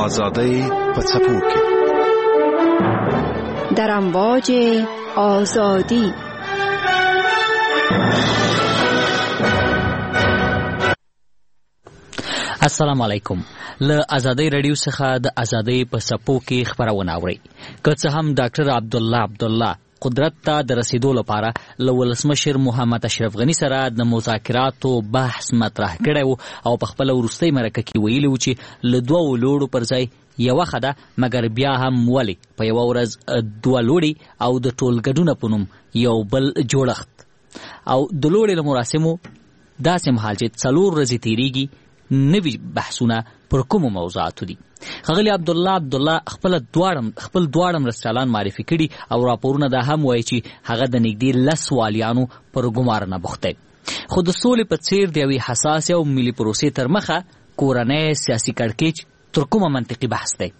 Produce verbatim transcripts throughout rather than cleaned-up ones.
آزادی په څپو کې در امواج آزادی. السلام علیکم. له ازادۍ رادیو څخه د ازادۍ په څپو کې خبرونه اورئ. که څه هم ډاکټر عبدالله عبدالله قدرت ته د رسیدو لپاره له ولسمشر محمد اشرف غني سره د مذاکراتو بحث مطرح کړی و او په خپله وروستۍ مرکه کې ویلي و چې له دوو لوړو پر ځای یوه ښه ده، مګر بیا هم ولې په یوه ورځ دوه لوړې او د ټولګډونه په نوم یو بل جوړښت او د لوړې له مراسمو داسې مهال چې څلور ورځې تېرېږي نوي بحثونه پر کومو موضوعاتو دي. ښاغلي عبدالله عبدالله خپل دواړه خپل دواړه مرستیالان معرفي کړي او راپورونه دا هم وایي چې هغه د نږدې لس والیانو پر ګمارنه بوخت دی. خو د سولې په څېر د یوې حساسې او ملي پروسې تر مخه کورنی سیاسي کړکېچ تر کومه منطقي بحث دی؟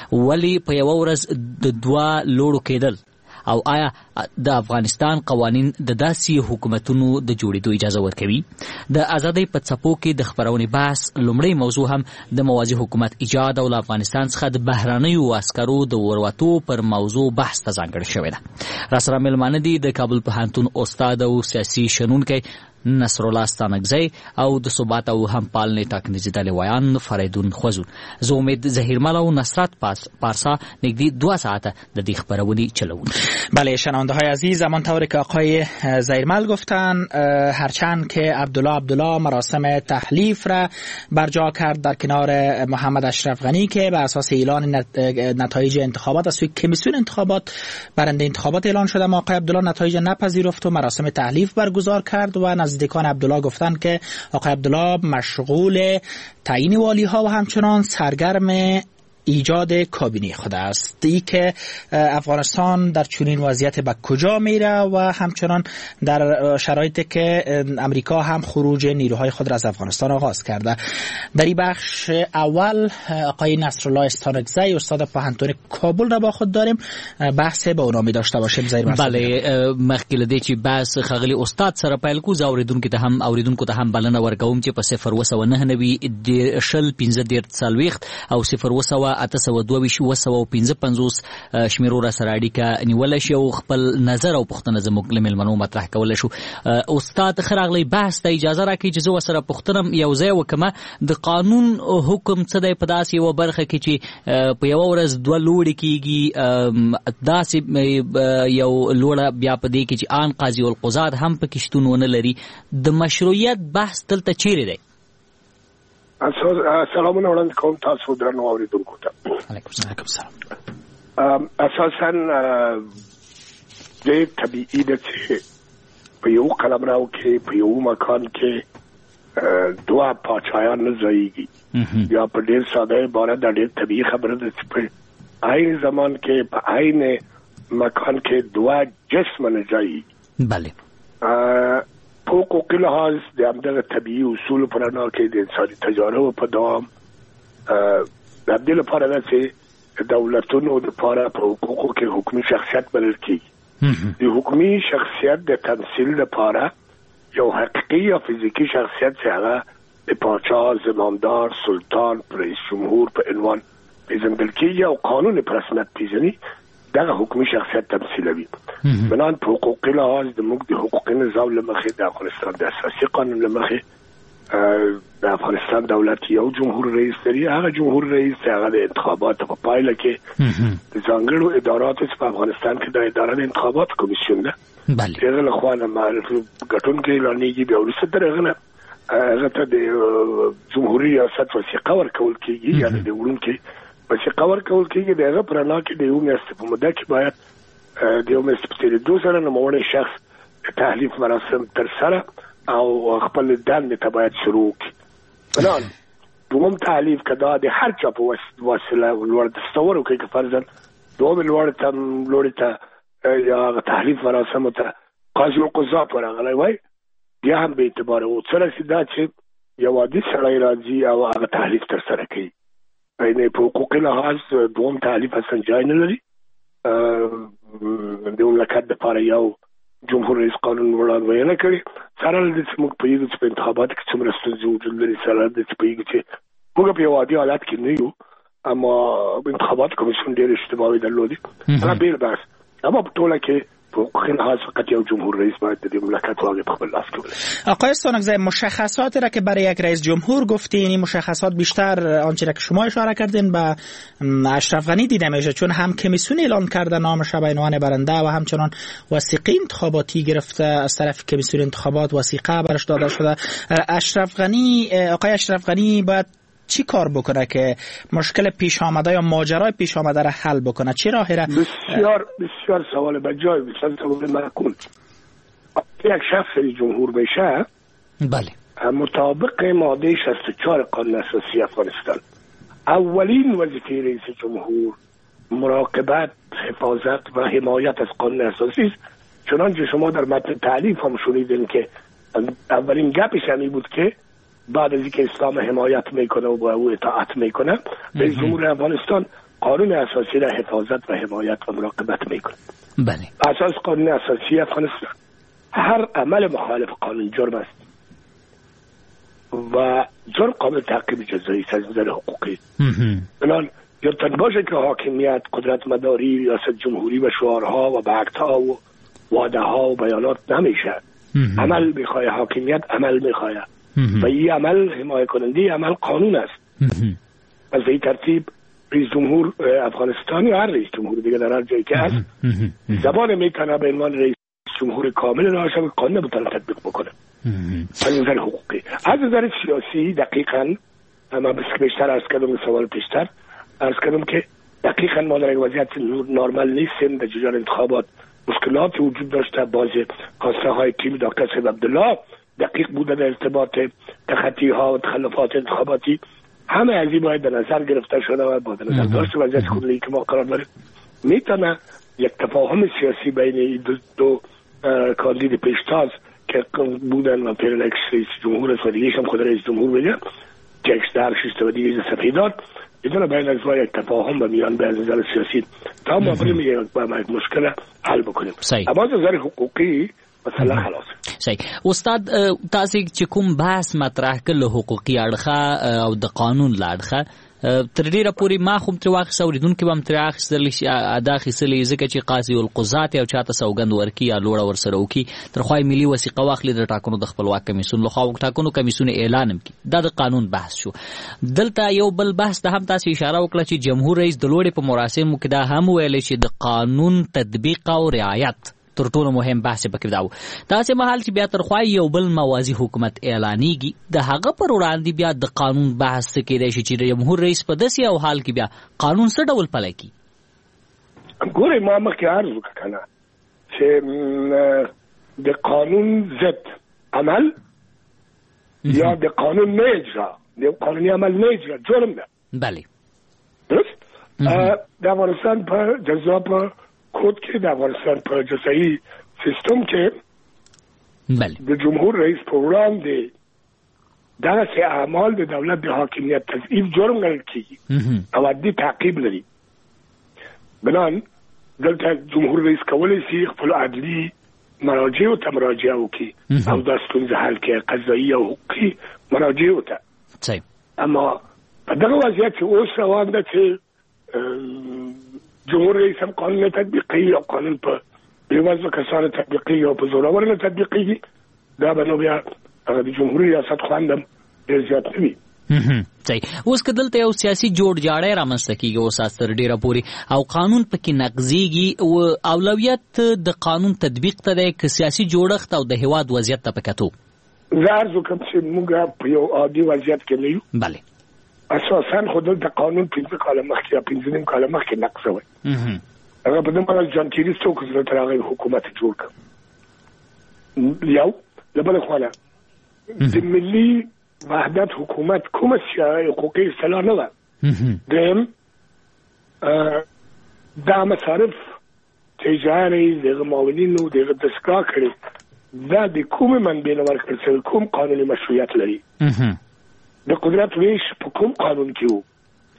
ولې په یوه ورځ د دوه لوړو کېدل او آیا د افغانستان قوانین د داسې حکومتونو د جوړېدو اجازه ورکوي؟ د ازادۍ په څپو کې د خپرونې بحث لومړی موضوع هم د موازي حکومت ایجاد او له افغانستان څخه د بهرنیو عسکرو د وروتو پر موضوع بحث ته ځانګړې شوې ده. راسره مېلمانه دي د کابل پوهنتون استاد او سیاسي شنونکی نصرالله ستانکزی او د ثبات او همپالنې ټاکنیزې ډلې ویان فریدون خوزون. زه امید ظهیرمل او نصرت پارسا نږدې دوه ساعته د دې خپرونې چلوون. بله شنونده های عزیز، همانطور که آقای ظهیرمل گفتن، هرچند که عبدالله عبدالله مراسم تحلیف را برجا کرد در کنار محمد اشرف غنی که بر اساس اعلان نتایج انتخابات از سوی کمیسیون انتخابات برنده انتخابات اعلان شده، اما آقای عبدالله نتایج نپذیرفت و مراسم تحلیف برگزار کرد و نزدیکان عبدالله گفتند که آقای عبدالله مشغول تعیین والی ها و همچنان سرگرم ایجاد کابینه خود است. ای که افغانستان در چنین وضعیت به کجا میره و همچنان در شرایطی که امریکا هم خروج نیروهای خود را از افغانستان آغاز کرده. در این بخش اول آقای نصرالله ستانکزی استاد پوهنتون کابل را با خود داریم، بحث به اونا می داشته باشیم. بله، مخکې له دې چې بحث ښاغلي استاد سره پیل کوو، زه اوریدونکو ته هم اوریدونکو ته هم بلنه ورکوم چې په صفر اوه سوه نهه نوي شل پنځه دېرش څلوېښت او صفر اوه سوه اته سوه دوه ویشت اوه سوه پنځه پنځوس شمیرو را سره اړیکه نیولی شي او خپل نظر او پوښتنه زموږ له مېلمنو مطرح کولی شو. استاد ښه راغلی، بحث ته اجازه راکړئ چې زه ورسره پوښتنه یو ځای وکړم. د قانون حکم څه دی په داسې یوه برخه کې چې په یوه ورځ دوه لوړې کېږي؟ داسې یو لوړه بیا په دې کې چې آن قاضي القضات هم پکې شتون ونه لري. د مشروعیت بحث دلته چیرې دی؟ سلامونه وړاندې کوم تاسو درنو اورېدونکو ته. علیکم السلام. اساساً ډېر طبیعي ده چې په یو قلمرو کې په یو مکان کې دوه پاچایان نه ځایږي. یا په ډېر ساده عبارت دا ډېر طبیعي خبره ده چې په عین زمان کې په عین مکان کې دوه جسم نه ځایږي. بله، په حقوقي لحاظ د همدغه طبیعي اصولو په رڼا کې د انساني تجاربو په دوام د همدې لپاره ده چې دولتونو دپاره په حقوقو کې حکومي شخصیت بلل کېږي. د حکومي شخصیت د تمثیل لپاره یو حقیقي یا فزیکي شخصیت چې هغه د پاچا، زمامدار، سلطان، رئیس جمهور په عنوان پیژندل کېږي او قانون یې په رسمیت پیژني، دغه حکومي شخصیت تمثیلوي. بنان په حقوقي لحاظ زموږ د حقوقي نظام له مخې د افغانستان د اساسي قانون له مخې د افغانستان دولت یو جمهور رئیس لري. هغه جمهور رئیس هغه د انتخاباتو په پایله کې د ځانګړو اداراتو چې په افغانستان کې د اداره د انتخاباتو کمیسیون ده، هغه له خوا نه ګټونکی اعلانېږي. بیا وروسته تر هغه نه هغه ته د جمهوري ریاست وثیقه ورکول کېږي، یعنې د وړونکي وثیقه ورکول کېږي. د هغه په رڼا کې د یو میاشتې په موده کې باید د یو میاشتې په تېرېدو سره نوموړی شخص د تحلیف مراسم ترسره او خپل دندې ته باید شروع کړي. بنان دوم تحلیف که دا د هر چا په وسیله لوړ تصور وکړي که فرضاً دوم لوړ ته لوړې ته یا هغه تحلیف مراسمو ته قاضي القضات ورغلی وای، بیا هم به اعتباره و څه رسي دا چې یو عادي سړی راځي او هغه تحلیف ترسره کوي. یعنې په حقوقي لحاظ دوم تحلیف اصلا جای نه لري. د مملکت دپاره یو جمهور رئیس قانون وړاندوینه کړې. سره له دې چې موږ پوهېږو چې په انتخاباتو کې څومره ستونزې وجود لري، سره له دې چې پوهېږو چې موږ په یو عادي حالت کې نه یو. اما انتخابات کمیسیون ډېر اشتباهي درلودي. هغه بیر بس اما په ټوله کې حقوق لحاظ فقط یو جمهور رئیس باید د دې مملکت واقع په خپل لاس کې ولري. آقای استانکزی، مشخصاتی را که برای یک رئیس جمهور گفتین، این مشخصات بیشتر آنچه را که شما اشاره کردین به اشرف غنی دیده میشه، چون هم کمیسیون اعلان کرده نامش به عنوان برنده و همچنان وثیقه انتخاباتی گرفته از طرف کمیسیون انتخابات، وثیقه برش داده شده. اشرف غنی آقای اشرف غنی باید چی کار بکنه که مشکل پیش آمده یا ماجرای پیش آمده را حل بکنه؟ چی راهی را؟ بسیار بسیار سوال بجای، بسیار سوال معقول. یک شخص جمهور بشه، بله، مطابق ماده شصت و چهار قانون اساسی افغانستان اولین وظیفه رئیس جمهور مراقبت، حفاظت و حمایت از قانون اساسی است. چنانچه شما در متن تعریف هم شنیدین که اولین گپش همین بود که بعد از اینکه اسلام حمایت میکنه و با او اطاعت میکنه، رئیس جمهور افغانستان قانون اساسی را حفاظت و حمایت و مراقبت میکنه. بله. اساس قانون اساسی افغانستان هر عمل مخالف قانون جرم است و جرم قابل تعقیب جزایی است از نظر حقوقی. بنابراین یادتان باشه که حاکمیت، قدرت مداری، ریاست جمهوری و شعارها و بکت‌ها و وعده ها و بیانات نمیشه. عمل میخواه حاکمیت، عمل میخواه و این عمل حمایت کننده عمل قانون است. از این ترتیب رئیس جمهور افغانستان یا هر رئیس جمهور دیگه در هر جایی که هست زبان میتونه به عنوان رئیس جمهور کامل ناشا قانون بتونه تطبیق بکنه. از نظر حقوقی، از نظر سیاسی دقیقاً من بیشتر عرض کردم سوال پیشتر عرض کردم که دقیقاً ما در یک وضعیت نرمال نیستیم. در جریان انتخابات مشکلات وجود داشته. بعضی خواسته های تیم دکتر سید عبدالله دقیق بوده در ارتباط تخطی ها و تخلفات انتخاباتی. همه از این باید در نظر گرفته شده و با در نظر داشته وضعیت کلی که ما قرار داریم. میتونه یک تفاهم سیاسی بین دو, دو کاندید پیشتاز که بودن و پیرلکس رئیس جمهور است و دیگه هم خود رئیس جمهور بگه که اکس شیست و دیگه سفیدات میتونه بین از ما یک تفاهم به میان به از نظر سیاسی تا ما بریم یک مشکل حل بکنیم. اما از نظر حقوقی مثلا خلاص. صحیح. استاد تاسو چې کوم بحث مطرح کړل حقوقي اړخه او د قانون لاړخه تر ډیره پوری ما خو تر واخ اوریدونکو به تر اخیستل شي ادا خېسلې ځکه چې قاضي القضات او چاته سوګند ورکی یا لوړ ورسره وکي تر خوای ملي وثیقه واخلي د ټاکنو د خپلواک کمیسیون لخوا ټاکنو کمیسیون اعلان کی دا د قانون بحث شو. دلته یو بل بحث د هم تاسو اشاره وکړه چې جمهور رئیس د لوړې په مراسمو کې دا هم ویل چې د قانون تطبیق او رعایت تر ټولو مهم بحث پکې داو. داسې مهال چې بیا تر خوای یو بل موازی حکومت اعلانېږي د هغه پر وړاندې بیا د قانون بحث کېدای شي چې جمهور رئیس په داسې او حال کې بیا قانون څه ډول پلی کوي. ګورې ما مخکې عرض وکړه کنه چې د قانون ضد عمل یا د قانون نه اجرا د قانوني عمل نه اجرا جرم ده. بله درست. د افغانستان په جزا په کود کې د افغانستان په جزایي سیستم کې بله د جمهور رئیس په وړاندې دغسې اعمال د دولت د حاکمیت تضعیف جرم ګڼل کېږي او عدلي تعقیب لري. بنان دلته جمهور رئیس کولی شي خپلو عدلي مراجعو ته مراجعه وکړي او دا ستونزه حل کړي، قضایي او حقوقي مراجعو ته. صحیح. اما په دغه وضعیت چې اوس روان ده چې جمهور رئیس هم قانون نه تطبیقي او قانون په بېوزلو کسانو تطبیقي او په زورورو نه تطبیقېږي، دا به نو بیا هغه د جمهوري ریاست خوند هم ډېر زیات نه وي. صحیح. اوس که دلته یو سیاسي جوړجاړی رامنځته کېږي اوس تر ډېره پورې او قانون پکې نقضېږي او اولویت د قانون تطبیق ته دی که سیاسي جوړښت او د هېواد وضعیت ته په کتو؟ زه عرض وکړم چې موږ په یو عادي وضعیت کې نه یو. بله. اساساً خو دلته قانون پنځه کاله مخکې یا پنځه نیم کاله مخکې نقض شوی. هغه په دې معنی جان کیري څوک زه تر هغه حکومت جوړ کړ. یو له بلې خوا نه د ملي وحدت حکومت کومه حقوقي اصطلاح نه ده. دریم دا مصارف چې اجارې دغه معاونینو دغه دستګاه کړي دا د کومې منبع نه ورکړل شوي، کوم قانوني مشروعیت لري، د قدرت ویش په کوم قانون کې و.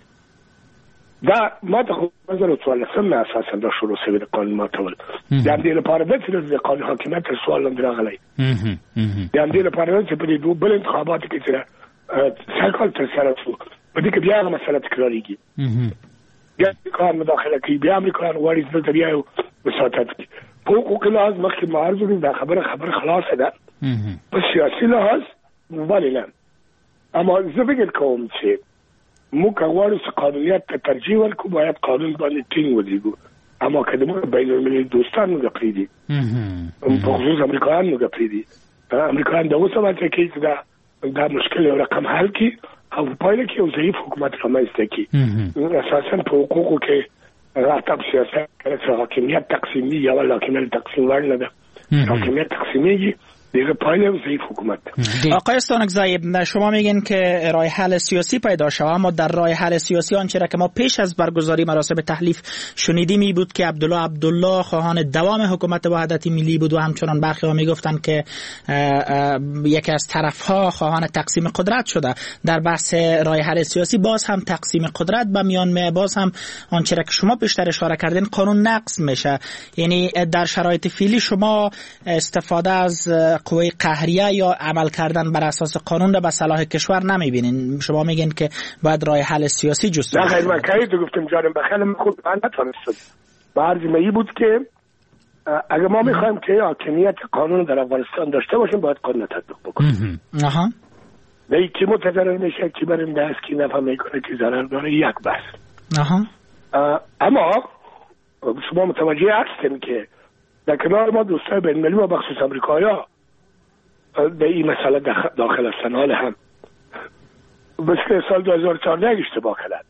دا ما ته خو نظر او څوارلسم نه اساسا دا شروع شوي د قانون ماتول. د همدې لپاره ده چې د قانون حاکمیت تر سوال لاندې راغلی. د همدې لپاره ده چې په دې دوه بل انتخاباتو کې چې سږ کال ترسره شو په دې کې بیا هغه مسله تکراریږي بیا امریکا مداخله کوي بیا امریکا غواړي دلته بیا وساتت کوي په حقوقي لحاظ مخکې ما عرض وکړم دا خبره خبره خلاصه ده په سیاسي لحاظ ولې نه اما زه فکر کوم چې موږ غواړو چې قانونیت ته ترجیح ورکړو باید قانون باندې ټینګ ودرېږو اما که زموږ بین المللي دوستان موږ پرېږدي په خصوص امریکایان موږ پرېږدي امریکایان دا اوس هم هڅه کوي چې دا دا مشکل یو رقم حل کړي او په پایله کې یو ضعیف حکومت رامنځته کړي اساسا په حقوقو کې راتب سیاست کله چې حاکمیت تقسیمي یا ولا حاکمیت تقسیم وړ نه ده حاکمیت تقسیمیږي دیگه پایله ضعیف حکومت. آقای استانکزی، شما میگین که راه حل سیاسی پیدا شود، اما در راه حل سیاسی آنچه را که ما پیش از برگزاری مراسم تحلیف شنیدیم می بود که عبدالله عبدالله خواهان دوام حکومت وحدت ملی بود و همچنان برخی ها میگفتند که یکی از طرفها خواهان تقسیم قدرت شده. در بحث راه حل سیاسی باز هم تقسیم قدرت به میان می، باز هم آنچه را که شما بیشتر اشاره کردین قانون نقض میشه. یعنی در شرایط فعلی شما استفاده از قوه قهریه یا عمل کردن بر اساس قانون را به صلاح کشور نمیبینین. شما میگین که باید راه حل سیاسی جست. نه خیلی من کاری تو گفتم جانم بخیلی من خود من نتونستم. بعضی می بود که اگه ما میخوایم که حاکمیت قانون در افغانستان داشته باشیم باید قانون تطبیق بکنیم. آها. نه کی متضرر میشه کی برنده است کی نفع میکنه کی ضرر داره یک بحث. آها. اما شما متوجه هستین که در کنار ما دوستای بین المللی و بخصوص امریکایا به این مسئله داخل هستن. حال هم مثل سال دو هزار و چهارده اشتباه کردن.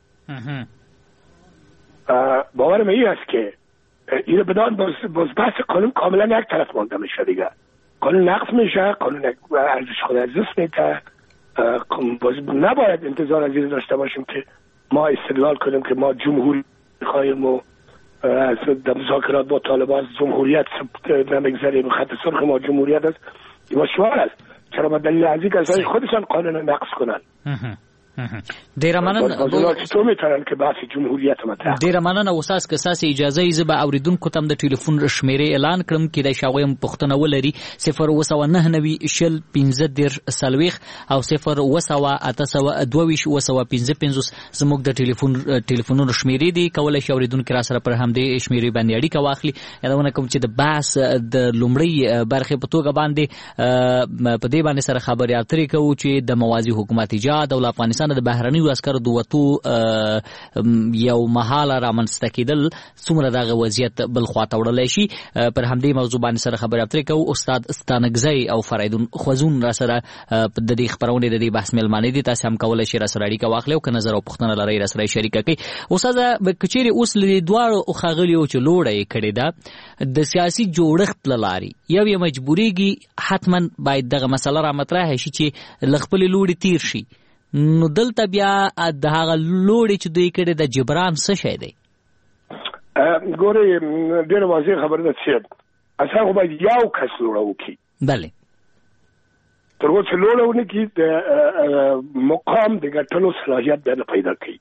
باورم این است که این بدان باز بحث قانون کاملا یک طرف مانده میشه دیگه. قانون نقض میشه، قانون ارزش خود ارزش میده. باز نباید انتظار از این داشته باشیم که ما استدلال کنیم که ما جمهوری خواهیم و از مذاکرات با طالبان جمهوریت نمیگذاریم. خط سرخ ما جمهوریت است. این شعار است. چرا با دلیل از اینکه ازای خودشان قانون نقض کنن. ډیر مننه تو میتونن که بحث جمهوریت مطرح ډیر مننه وساس که ساسي اجازه یې به اوریدونکو تم د ټلیفون شمیرې اعلان کړم کې د شاویم پښتنه ولري صفر وسو نه نوي شل پنځه دیر سلويخ او صفر وسو اتسو دویش وسو پنځه پنځوس زموږ د ټلیفون ټلیفونونو شمیرې دي. کولای شي اوریدونکو را سره پر همدې شمیرې باندې اړیکه واخلي. یادونه کوم چې د باس د لومړی برخه په توګه باندې په دې باندې سره خبري اترې کوو چې د موازی حکومت ایجاد او افغانستان د بهرنیو عسکرو د وټو یو محاله رامنځته کېدل څومره دغه وضعیت بل خواته وړلی شي. پر همدې موضوع باندې سره خبرې اترې کوو. استاد استانکزی او فریدون خوزون را سره د دې خبرونې د دې بحث ملمانې دي. تاسو هم کولای شئ را سره اړیکه واخلئ او که نظر او پوښتنه لرئ را سره شریکه کړئ. استاد که چیرې اوس له دې دواړو ښاغلیو چې لوړه یې کړې ده د سیاسي جوړښت له لارې یو یې مجبورېږي حتما باید دغه مسله را مطرحه شي چې له خپلې لوړې تیر شي. نو دلته بیا د هغه لوړې چې دوی کړې د جبران څه شی دی؟ ګورې ډېره واضح خبره ده چې اصلا خو باید یو کس لوړه وکړي. بله تر اوسه چې لوړه ونه کړي د مقام د ګټلو صلاحیت بیا نه پیدا کوي.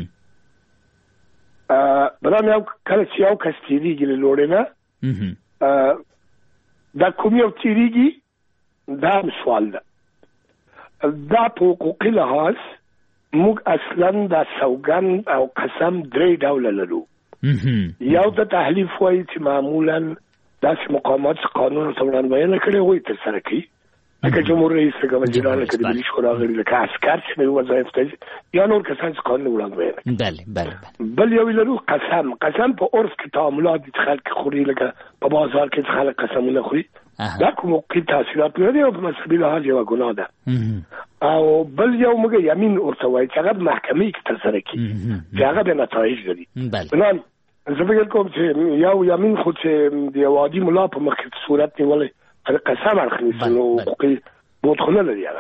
بلان یو کله چې یو کس تېرېږي له لوړې نه دا کوم یو تېرېږي دا هم سوال ده. دا په حقوقي لحاظ موږ اصلا دا سوګند او قسم درې ډوله لرو. یو د تحلیف وایي چې معمولا داسې مقامات چې قانون ته وړاندوینه کړې وایي ترسره کوي لکه جمهور رئیس لکه وزیران لکه د ملي شورا غړي لکه عسکر چې نوي وظایف ته یا نور کسان چې قانون وړاندوینه کوي. بله بله بل یو لرو قسم. قسم په عرف کې تعاملات دي چې خلک خوري لکه په بازار کې چې خلک قسمونه خوري. دا کوم حقوقي تاثیرات نه دي او په مذهبي لحاظ یوه ګناه ده. او بل یو موږ یمین ورته وایي چې هغه په محکمې کې ترسره کړي چې هغه بیا نتایج لري. بنان زه فکر کوم چې یو یمین خو چې د یو عادي ملا په مخ کې صورت نیولی هغه قسم اړخ نیسي نو حقوقي بود خو نه لري هغه.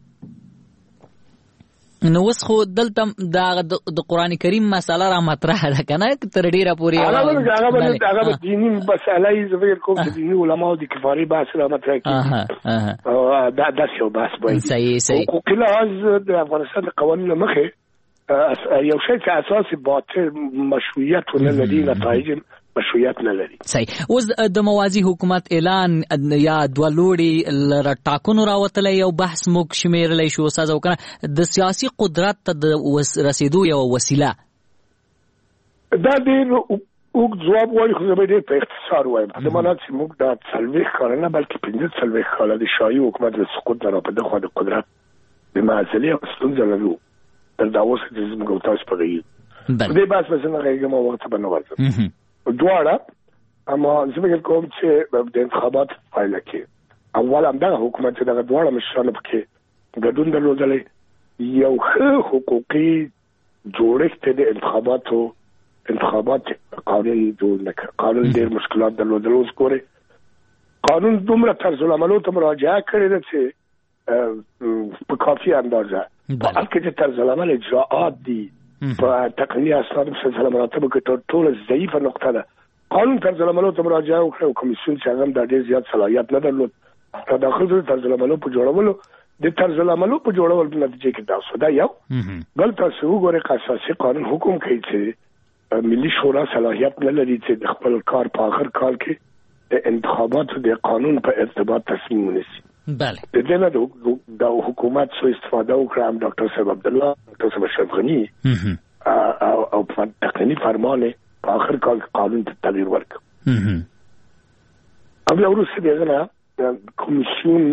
نو اوس خو دلته د قرآن کریم مسله را مطرحه ده که نه تر ډېره پورې هغه به دیني مسله یې زه فکر کوم چې دیني علماو د کفاري بحث را مطرح کړي. داسې یو بحث باید حقوقي لحاظ د افغانستان د قوانینو مخې یو شی چې اساس باطل مشروعیت ونه لري نتایج مشروعیت نه لري. صحیح. اوس د موازی حکومت اعلان یا دوه لوړي لره ټاکنو راوتلی یو بحث موږ شمیرلی شو استاد او کنه د سیاسي قدرت ته د رسیدو یو وسیله دا ډېر اوږد ځواب وایي خو زه به ډېر په اختصار وایم په دې معنا چې موږ دا څلوېښت کاله نه بلکې پنځه څلوېښت کاله د شاهي حکومت له سقوط نه را په دغه د قدرت د معضلې او ستونزه لرو تر دا اوسه چې زموږ او تاسو په غېږ په دې بحث به زه نه غېږم او وخت ته به نه ورځم دواړه اما زه فکر کوم چې د انتخابات پایله کې اول همدغه حکومت چې دغه دواړه مشرانو پکې ګډون درلودلی یو ښه حقوقي جوړښت د انتخاباتو انتخابات قانون جوړ نه کړ. قانون ډېر مشکلات درلودل. اوس ګورئ قانون دومره طرز العملو ته مراجعه کړې ده چې په کافي اندازه په هغه کې چې طرز العمل اجراءات دي په تقنیني اسنادو په سلسله مراتبو کې تر ټولو ضعیفه نقطه ده. قانون طرز العملو ته مراجعه وکړه او کمیسیون چې هغه د ډېر زیات صلاحیت نه درلود را داخل شو طرز العملو په جوړولو د طرز العملو په جوړولو په نتیجه کې دا سودا یو بل تاسو وګورئ اساسي قانون حکم کوي چې ملي شورا صلاحیت نه لري چې د خپل کار په آخر کال کې د انتخاباتو د قانون په ارتباط تصمیم ونیسي. بله د دې نه د حکومت سو استفاده وکړه هم ډاکټر صاحب عبدالله ډاکټر صاحب اشرف غني او او په تقنیني فرمان په آخر کال قانون ته تغییر ورکړ. او بیا وروسته دغه نه کمیسیون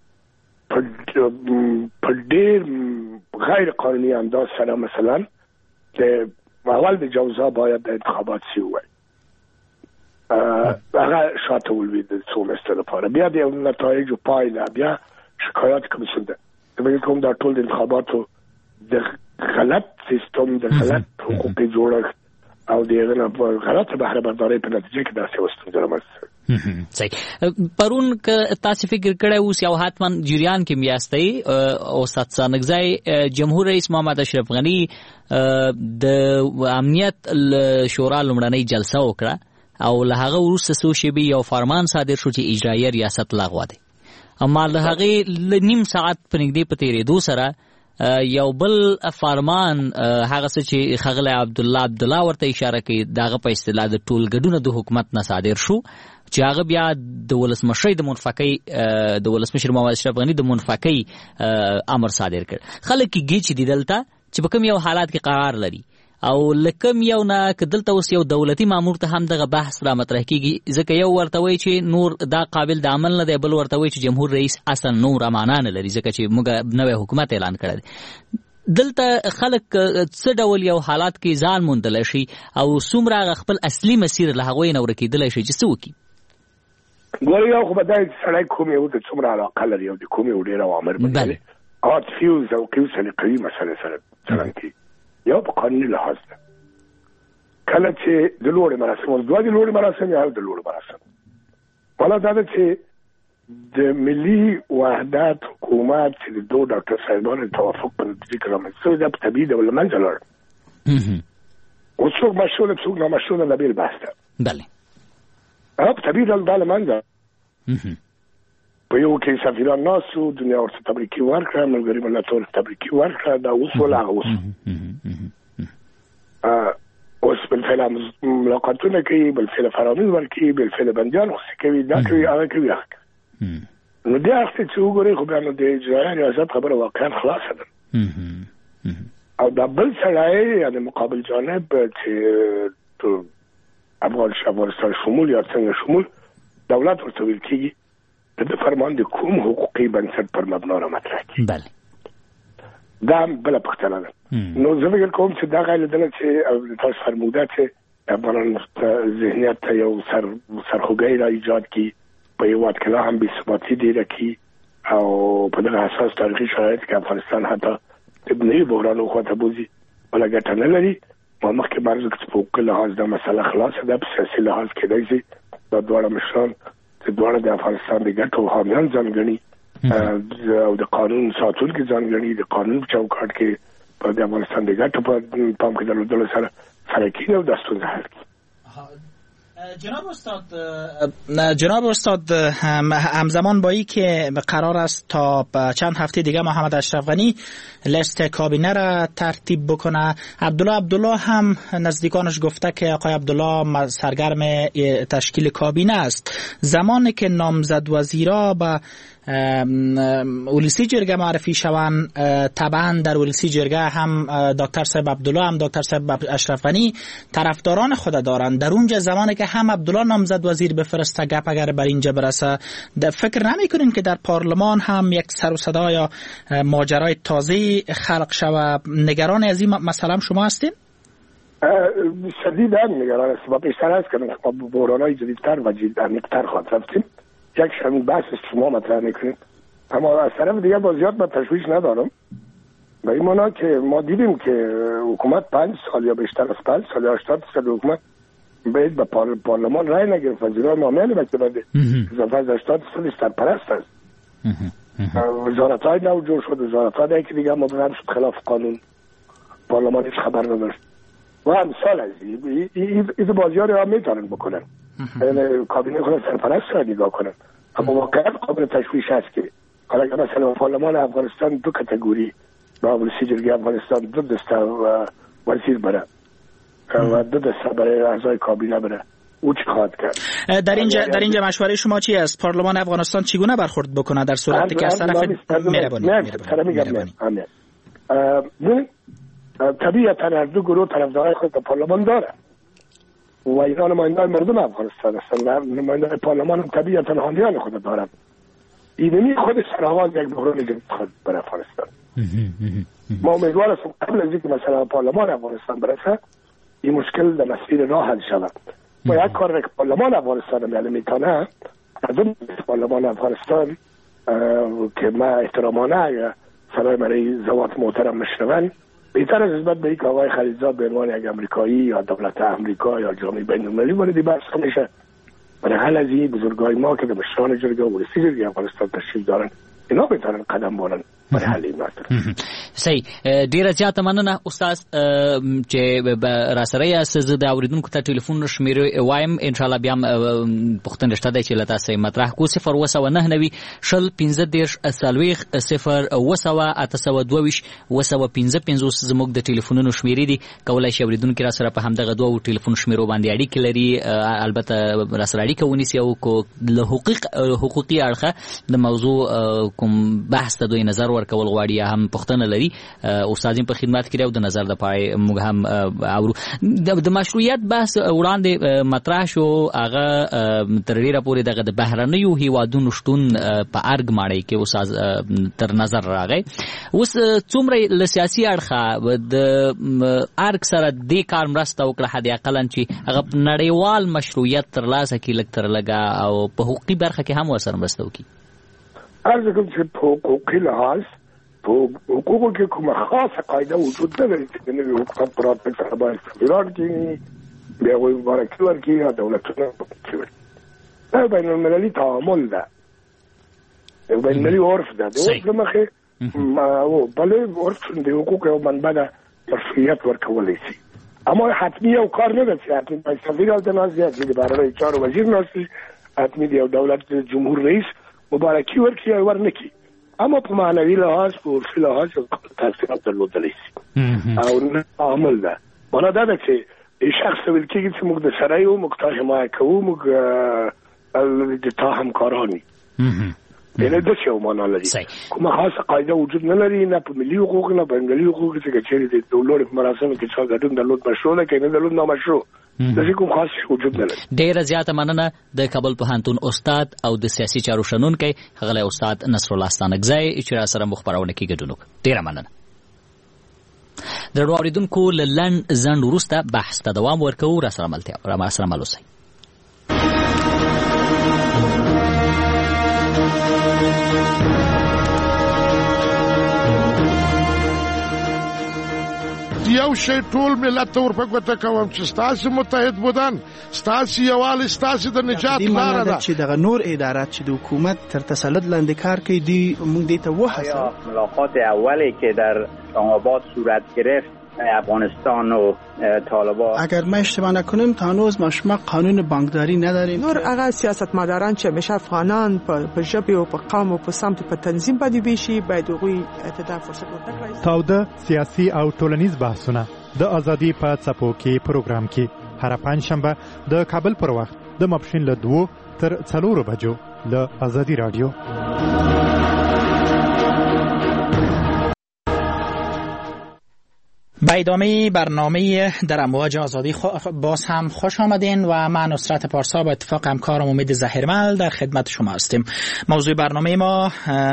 په ډېر غیر قانوني انداز سره مثلا د اول د جوزا باید د انتخابات سی وای هغه شاته ولوید د څو میاشتو لپاره بیا د نتایجو پایله بیا شکایت کمیسیون ده زموږ کوم دا ټول د انتخاباتو د غلط سیستم د غلط حقوقي جوړښت او د هغه غلطه بهره برداري په نتیجه کې داسې وستونزه رامنځته. صحیح. پرون که تاسو فکر کړی اوس یو حتما جریان کې میاستئ او استاد سانګزای جمهور رئیس محمد اشرف غنی د امنیت شورا لومړنۍ جلسه وکړه او له هغه وروسته څو شېبې یو فرمان صادر شو چې اجرایي ریاست لغوه دی. اما له هغې نیم ساعت په نږدې په تېرېدو سره یو بل فرمان هغه څه چې ښاغلی عبدالله عبدالله ورته اشاره کوي د هغه په اصطلاح د ټولګډونه د حکومت نه صادر شو چې هغه بیا د ولسمشرۍ د منفکۍ د ولسمشر محمد اشرف غني د منفکۍ امر صادر کړ. خلک یې ګیچ دي دلته چې په کوم یو حالات کې قرار لري او لکم یو نه که دلته اوس یو دولتي مامور ته هم دغه بحث را مطرح کېږي ځکه یو ورته وایي چې نور دا قابل د عمل نه دی بل ورته وایي چې جمهور رئیس اصلا نور امانه نه لري ځکه چې موږ نوی حکومت اعلان کړی دی. دلته خلک څه ډول یو حالات کې ځان موندلی شي او څومره هغه خپل اصلي مسیر له هغوی نه ورکېدلی شي چې څه وکړي؟ ګورې یو خو به دا سړی کوم یو د څومره علاقه لري او د کوم یو ډېر عوامل بدلي عاطفي او ذوقي او سلیقوي مسلې سره چلند کوي. یو په قانوني لحاظ ده کله چې د لوړې مراسم اوس دوه د لوړې مراسم یا د لوړې مراسم والا دا ده چې د ملي وحدت حکومت چې د دوه ډاکټر صاحبانو توافق په نتیجه کې رامنځته شوی دا په طبیعي ډول له منځه لاړ. اوس څوک مشهور دی څوک نامشهور دی دا بېل بحث ده. بله هغه په طبیعي ډول دا له منځه په یو کې سفیران ناست وو دنیا ورته تبریکي ورکړه ملګري ملتونو تبریکي ورکړه دا اوس ولا هغه اوس اوس بالفعل ملاقاتونه کوي بالفعل فرامین ورکوي بالفعل بندیان خوشي کوي دا کوي هغه کوي هغه کوي. نو دې وخت چې وګورئ خو بیا نو د اجرایي ریاست خبره واقعا خلاصه ده او دا بل سړی یعنې مقابل جانب چې افغانستان شمول یا څنګه شمول دولت ورته ویل کېږي د فرمان د کوم حقوقي بنسټ پر مبنا را مطرح کړي. بله دا بله پوښتنه ده. نو زه فکر کوم چې دا غیر دله چې تاسو فرموده چې افغانانو ذهنیت ته یو سر سرخوږی را ایجاد کړي په هېواد کې لا هم بېثباتي ډېره کړي او په دغه حساس تاریخي شرایط کې افغانستان حتی د نوي بحرانو خواته بوځي بله ګټه نه لري. ما مخکې عرض کړه چې په حقوقي لحاظ دا مسله خلاصه ده په سیاسي لحاظ کېدای شي دا دواړه مشران دواړه د افغانستان د ګټو حامیان ځان ګڼي او د قانون ساتونکي ځان ګڼي د قانون په چوکاټ کې په د افغانستان د ګټو په پام کې درلودلو سره سره کېږي او دا ستونزه حل کړي. جناب استاد جناب استاد همزمان با ای که قرار است تا چند هفته دیگه محمد اشرف غنی لیست کابینه را ترتیب بکنه، عبدالله عبدالله هم نزدیکانش گفته که آقای عبدالله سرگرم تشکیل کابینه است. زمانی که نامزد وزیرا به ولسی جرگه معرفی شوند، طبعا در ولسی جرگه هم دکتر صاحب عبدالله هم دکتر صاحب اشرف غنی طرفداران خود دارند. در اونجا زمانی که هم عبدالله نامزد وزیر بفرسته، گپ اگر بر اینجا برسه، فکر نمی‌کنین که در پارلمان هم یک سر و صدا یا ماجرای تازه خلق شود؟ نگران از این مسئله شما هستین؟ شدیداً نگران هستم. با بیشتر از که ما بحران‌های جدیدتر و جدید عمیق‌تر خواهد رفتیم. یک همین بحث شما مطرح میکنید، اما از طرف دیگه با زیاد من تشویش ندارم. به این معنا که ما دیدیم که حکومت پنج سال یا بیشتر از پنج سال یا هشتاد درصد حکومت باید به پارلمان رای نگرفت. وزیران نامه نمی‌کرد بده اضافه از هشتاد درصد سرپرست است. وزارت‌های نو جور شد، وزارت‌های که دیگه مبرم شد خلاف قانون، پارلمان هیچ خبر نداشت و امثال از این این بازیاری ها میتونن بکنن، یعنی کابینه خود سرپرست را نگاه کنن. اما واقعا قابل تشویش هست که حالا مثلا پارلمان افغانستان دو کاتگوری با ولسی جرگه افغانستان دو دسته و وزیر بره و دو دسته برای اعضای کابینه بره، او چی خواهد کرد؟ در اینجا در اینجا مشوره شما چی است؟ پارلمان افغانستان چگونه برخورد بکنه در صورتی که از طرف مهربانی مهربانی طبیعتا هر دو گروه طرفدارای خود در پارلمان داره و اینا نماینده مردم افغانستان هستند. نماینده پارلمان هم طبیعتا حامیان خود دارند. اینمی خود سرآغاز یک بحران جدید خود برای افغانستان. ما امیدوار هستیم قبل از اینکه مثلا پارلمان افغانستان برسه این مشکل در مسیر راه حل شود. و یک کار که پارلمان افغانستان میل میکنه، از اون پارلمان افغانستان که ما احترامانه صدای برای زوات محترم مشنون، بهتر از نسبت به اینکه آقای خلیلزاد به عنوان یک امریکایی یا دولت امریکا یا جامعه بین‌المللی وارد بحث میشه. برای حل از این بزرگای ما که در مشران جرگه و ولسی جرگه افغانستان تشریف دارن، اینا بهترن قدم بارن برای حل این مسئله. صحیح. ډیره زیاته مننه استاد چې را سره یاست. زه د اوریدونکو ته ټلیفون شمیرې وایم، ان شاء الله بیا پوښتنه شته ده چې له تاسو مطرح کو. صفر اوه سوه نهه نوي شل پنځه دېرش څلوېښت، صفر اوه سوه اته سوه دوه ویشت اوه سوه پنځه پنځوس زموږ د ټلیفونونو شمیرې دي. کولی شي اوریدونکي را سره په همدغه دوو ټلیفون شمیرو باندې اړیکې لري، البته را سره اړیکه ونیسي او کو له حقوق حقوقي اړخه د موضوع کوم بحث ته دوی نظر ورکول غواړي یا هم پوښتنه لري، استاد په خدمت کې او د نظر د پای موږ هم اورو. د مشروعیت بحث وړاندې مطرح شو، هغه تر ډیره پورې دغه د بهرنیو هیوادونو شتون په ارګ ماړی کې اوس تر نظر راغی. اوس څومره له سیاسي اړخه د ارګ سره د کار مرسته وکړه حد اقل چې هغه نړیوال مشروعیت ترلاسه کړي لږ تر لږه او په حقوقي برخه کې هم ورسره مرسته وکړي؟ عرض کوم چې په حقوقي لحاظ په حقوقو کې کومه خاصه قاعده وجود نه لري چې نوي حکومت پرات په سره باندې استقرار کړي، بیا وایي مبارکي ورکړي یا دولتونه ورکړي. دا بین المللي تعامل ده، یو بین المللي عرف ده. د عرف له مخې بلې عرف د حقوقو یو منبع ده، مشروعیت ورکولی شي. اما حتمي یو کار نه ده چې حتمي باید سفیر هلته ناست وي، حتمي د بهرنیو چارو وزیر ناست وي، حتمي د یو دولت جمهور رئیس مبارکي ورکړي یا ورنکړي. اما په معنوي لحاظ په عرفي لحاظ تاثیرات درلودلی شي او نه عامل ده. معنا دا ده چې شخص ویل کېږي چې موږ د سره یو، موږ تا حمایه کوو، موږ د تا همکاران یو، یعنې داسې یو معنا لري. کومه خاصه قاعده وجود نه لري، نه په ملي حقوقو نه په انګلي حقوقو کې چې چېرې د لوړې په مراسمو کې چا ګډون درلود مشروع ده، که نه درلود نامشروع، داسې کوم خاص وجود نه لري. ډېره زیاته مننه د کابل پوهنتون استاد او د سیاسي چارو شنونکی ښاغلی استاد نصرالله ستانکزی چې را سره مو خپرونه کې ګډون وکړ. ډېره مننه. د ډېرو اورېدونکو له لنډ ځنډ وروسته بحث ته دوام ورکوو. را سره ملتیا را سره مل اوسئ. یو شی ټول ملت ته ورپګوته کوم چې ستاسې متحد بودن، ستاسې یووالی ستاسې د نجات لاره ده. چې دغه نور ادارات چې د حکومت تر تسلط لاندې کار کوي، موږ دې ته وهڅوو. ملاقات اولی که در اسلام آباد صورت گرفت افغانستان و طالبان. اگر ما اشتباه نکنیم تا هنوز ما شما قانون بانکداری نداریم. نور هغه سیاستمداران چې همیشه افغانان په ژبه او په قوم او په سمت په تنظیم باندې بشي باید هغوی ته دا فرصت ورکړي. تاوده سیاسي او ټولنیز بحثونه د ازادي په څپو کې پروګرام کې هر پنځشنبه د کابل پر وخت د ماپښین له دوه تر څلورو بجو له ازادي رادیو. به ادامه برنامه در امواج آزادی باز هم خوش آمدین و من نصرت پارسا با اتفاق همکارم امید ظهیرمل در خدمت شما هستیم. موضوع برنامه ما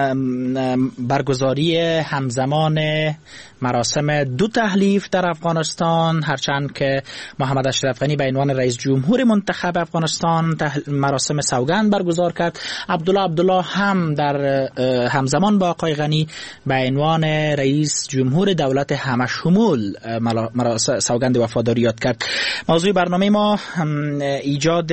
برگزاری همزمان مراسم دو تحلیف در افغانستان، هرچند که محمد اشرف غنی به عنوان رئیس جمهور منتخب افغانستان مراسم سوگند برگزار کرد، عبدالله عبدالله هم در همزمان با آقای غنی به عنوان رئیس جمهور دولت همشمول سوگند وفاداری یاد کرد. موضوع برنامه ما ایجاد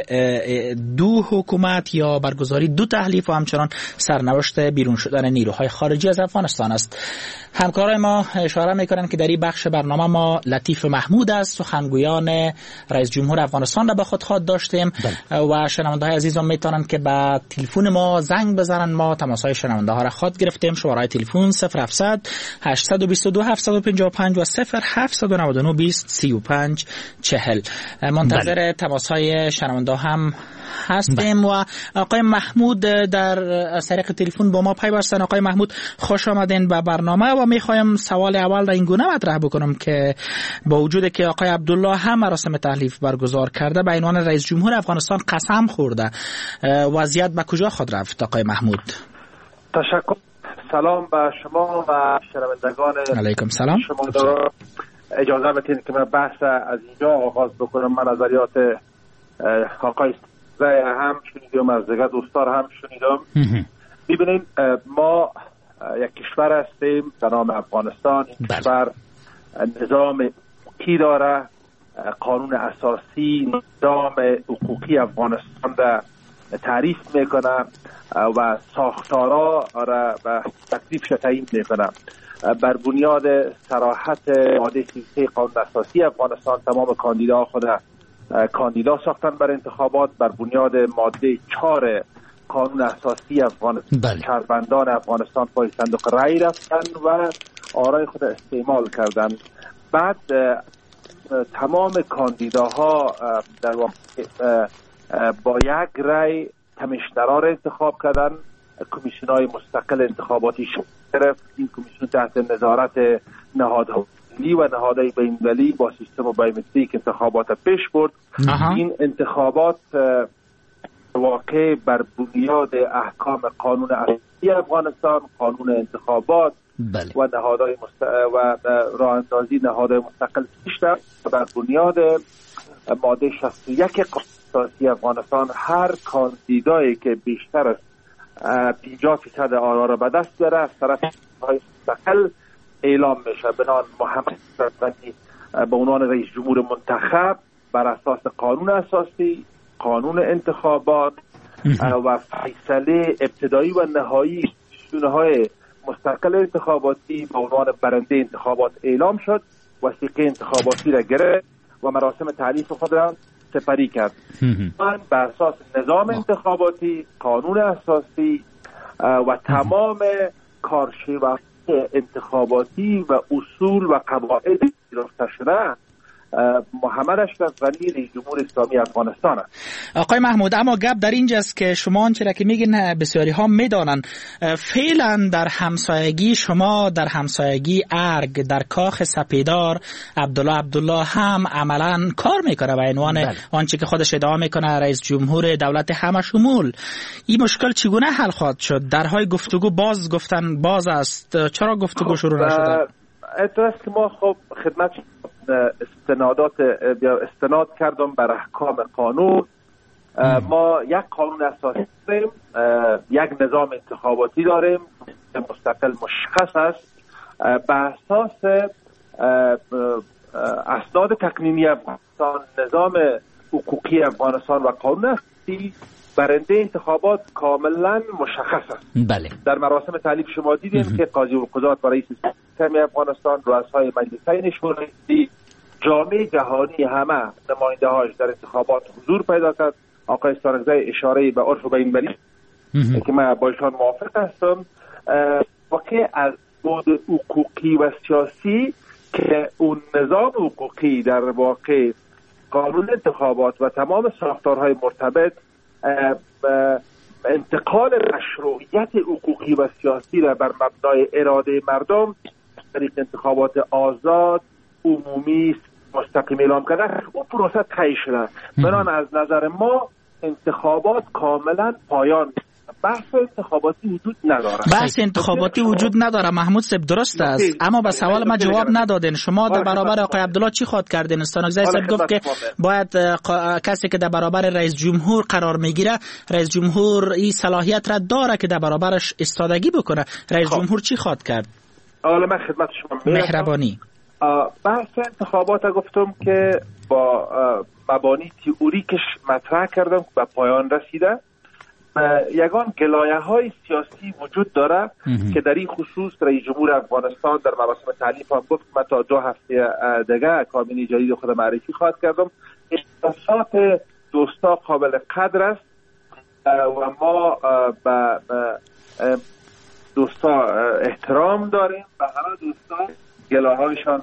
دو حکومت یا برگزاری دو تحلیف و همچنان سرنوشت بیرون شدن نیروهای خارجی از افغانستان است. همکارای ما اشاره میکنن که در این بخش برنامه ما لطیف محمود است، سخنگویان رئیس جمهور افغانستان را به خود خواد داشتیم و شنونده های عزیز میتونن که به تلفن ما زنگ بزنن. ما تماس های شنونده ها را خواد گرفتیم. شماره تلفن صفر هفتصد هشتصد و بیست و دو هفتصد و پنجاه و پنج و صفر هفتصد و نود و نه بیست سی و پنج چهل. منتظر بله. تماس های شنونده هم هستیم بله. و آقای محمود در از طریق تلفن با ما پیوستن. آقای محمود خوش آمدین به برنامه و میخوایم سوال اول را این گونه مطرح بکنم که با وجود که آقای عبدالله هم مراسم تحلیف برگزار کرده به عنوان رئیس جمهور افغانستان قسم خورده، وضعیت به کجا خود رفت آقای محمود؟ تشکر. سلام به شما و شنوندگان. علیکم سلام. شما دارم اجازه بدین که من بحث از اینجا آغاز بکنم. من نظریات آقای هم شنیدم، از دیگر دوستان هم شنیدم. ببینیم ما یک کشور هستیم به نام افغانستان. این کشور نظام حقوقی داره، قانون اساسی نظام حقوقی افغانستان را تعریف میکنه و ساختارا را به تکلیفش تعیین میکنه. بر بنیاد صراحت ماده سی و سه قانون اساسی افغانستان تمام کاندیداها خود کاندیدا ساختن بر انتخابات. بر بنیاد ماده چهار قانون اساسی افغانستان شهروندان افغانستان پای صندوق رای رفتن و آرای خود استعمال کردن. بعد تمام کاندیداها در واقع با یک رای کمیشنرها را انتخاب کردن. کمیسیون‌های مستقل انتخاباتی شرف. این کمیسیون تحت نظارت نهادها و نهادهای بین‌المللی با سیستم بایومتریک انتخابات پیش برد. این انتخابات واقع بر بنیاد احکام قانون اساسی افغانستان، قانون انتخابات بله. و نهادهای مست... و راه اندازی نهادهای مستقل پیش رفت. بر بنیاد ماده شصت و یک قانون اساسی افغانستان هر کاندیدایی که بیشتر از پنجاه فیصد آرا را به دست بیاره از طرف های مستقل اعلام میشه. بنان محمد اشرف غنی به عنوان رئیس جمهور منتخب بر اساس قانون اساسی، قانون انتخابات و فیصله ابتدایی و نهایی کمیسیون‌های مستقل انتخاباتی به عنوان برنده انتخابات اعلام شد. وثیقه انتخاباتی را گرفت و مراسم تعریف خود را سپری کرد. من بر اساس نظام انتخاباتی، قانون اساسی و تمام کارشیوه انتخاباتی و اصول و قواعد گرفته شده محمد اشرف غنی رئیس جمهور اسلامی افغانستان است. آقای محمود، اما گپ در اینجاست که شما آنچه را که میگین بسیاری ها میدانن، فعلا در همسایگی شما در همسایگی ارگ در کاخ سپیدار عبدالله عبدالله هم عملا کار میکنه به عنوان آنچه که خودش ادعا میکنه رئیس جمهور دولت همشمول. این مشکل چگونه حل خواهد شد؟ درهای گفتگو باز گفتن باز است، چرا گفتگو شروع نشده؟ اعتراض که ما خب خدمت استنادات یا استناد کردم بر احکام قانون. ما یک قانون اساسی داریم، یک نظام انتخاباتی داریم مستقل مشخص است. به اساس اسناد تقنینی افغانستان، نظام حقوقی افغانستان و قانون اساسی برنده انتخابات کاملا مشخص است. بله. در مراسم تعلیف شما دیدیم که قاضی القضات و رئیس محکمه افغانستان، رؤسای مجلسین شورایی، جامعه جهانی همه نماینده‌هاش در انتخابات حضور پیدا کرد. آقای سارگزی اشاره به عرف و بین‌المللی که من با ایشان موافق هستم، واقع از بود حقوقی و سیاسی که اون نظام حقوقی در واقع قانون انتخابات و تمام ساختارهای مرتبط انتقال مشروعیت حقوقی و سیاسی را بر مبنای اراده مردم طریق انتخابات آزاد عمومی مستقیم اعلام کردن، اون پروسه طی شده. بنابراین از نظر ما انتخابات کاملا پایان. بحث انتخاباتی وجود نداره. بحث انتخاباتی وجود نداره محمود صاحب، درست است، اما به سوال ما جواب ندادین. شما در برابر آقای عبدالله چی خواد کردین؟ استانگزی صاحب گفت که باید کسی که در برابر رئیس جمهور قرار میگیره، رئیس جمهور این صلاحیت را داره که در برابرش استادگی بکنه. رئیس جمهور چی خواد کرد؟ حالا من خدمت شما مهربانی. بحث انتخابات گفتم که با مبانی تئوریکش مطرح کردم که به پایان رسیده. یگان گلایه های سیاسی وجود داره که در این خصوص رئیس جمهور افغانستان در مراسم تعلیف هم گفت من تا دو هفته دیگه کابینه جدید خود معرفی خواهد کردم. احساسات دوستا قابل قدر است و ما به دوستا احترام داریم و همه دوستا گلایه هایشان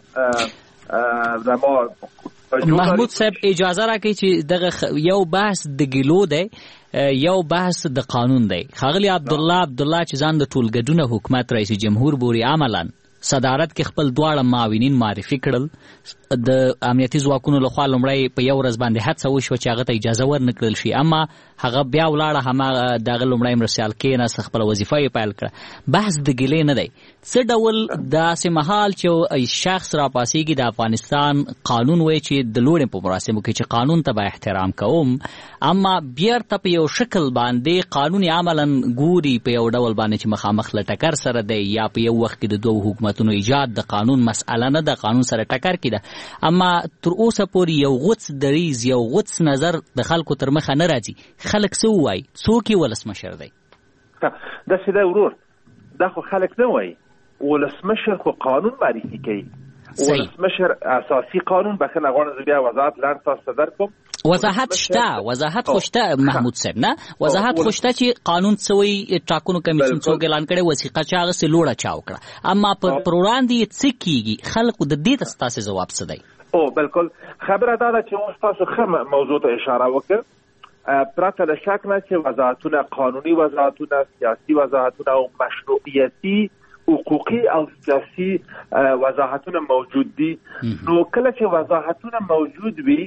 و ما محمود صاحب اجازه راکړئ چې دغه یو بحث د ګلو دی، یو بحث د قانون دی. ښاغلی عبدالله عبدالله چې ځان د ټولګډونه حکومت رئیس جمهور بوري عملاً صدارت کې خپل دواړه معاونین معرفي کړل. د امنیتي ځواکونو لخوا لومړی په یو ورځ باندې هڅه وشوه چې هغه ته اجازه ورنکړل شي، اما هغه بیا ولاړه هماغه دغه لومړی مرستیال کېناست، خپله وظیفه یې پیل کړه. بحث د ګیلې نه دی. څه ډول داسې مهال چې شخص راپاسېږي د افغانستان قانون وایي چې د لوړې په مراسمو کې چې قانون ته به احترام کوم، اما بیرته په یو شکل باندې قانون عملاً ګوري په یو ډول باندې چې مخامخ له ټکر سره دی، یا په یو وخت کې د دوو حکومتونو ایجاد د قانون مسئله نه ده، قانون سره ټکر کې ده، اما تر اوسه پورې یو غوڅ دریځ یو غوڅ نظر د خلکو تر مخه نه راځي. خلک څه وایي؟ څوک یې ولسمشر دی؟ داسې دی ورور، دا خو خلک نه وایي، ولسمشر خو قانون معرفي کوي. ولسمشر اساسي قانون بخنه غواړم بیا وضاحت لاندې تاسو ته درکوم. وضاحت شته، وضاحت خوشته محمود صاحب نه، وضاحت خوشته چې قانون څه وایي، ټاکنو کمیسیون څوک اعلان کړي، وثیقه چې هغه سې لوړه چا وکړه، اما پر وړاندې څه کېږي؟ خلکو د دې ته ستاسې ځواب څه دی؟ او بالکل خبره دا ده چې اوس تاسو ښه موضوع ته اشاره وکړ. پرته له شک نه چې وضاحتونه، قانوني وضاحتونه، سیاسي وضاحتونه او مشروعیتي حقوقي او سیاسي وضاحتونه موجود دي. نو کله چې وضاحتونه موجود وي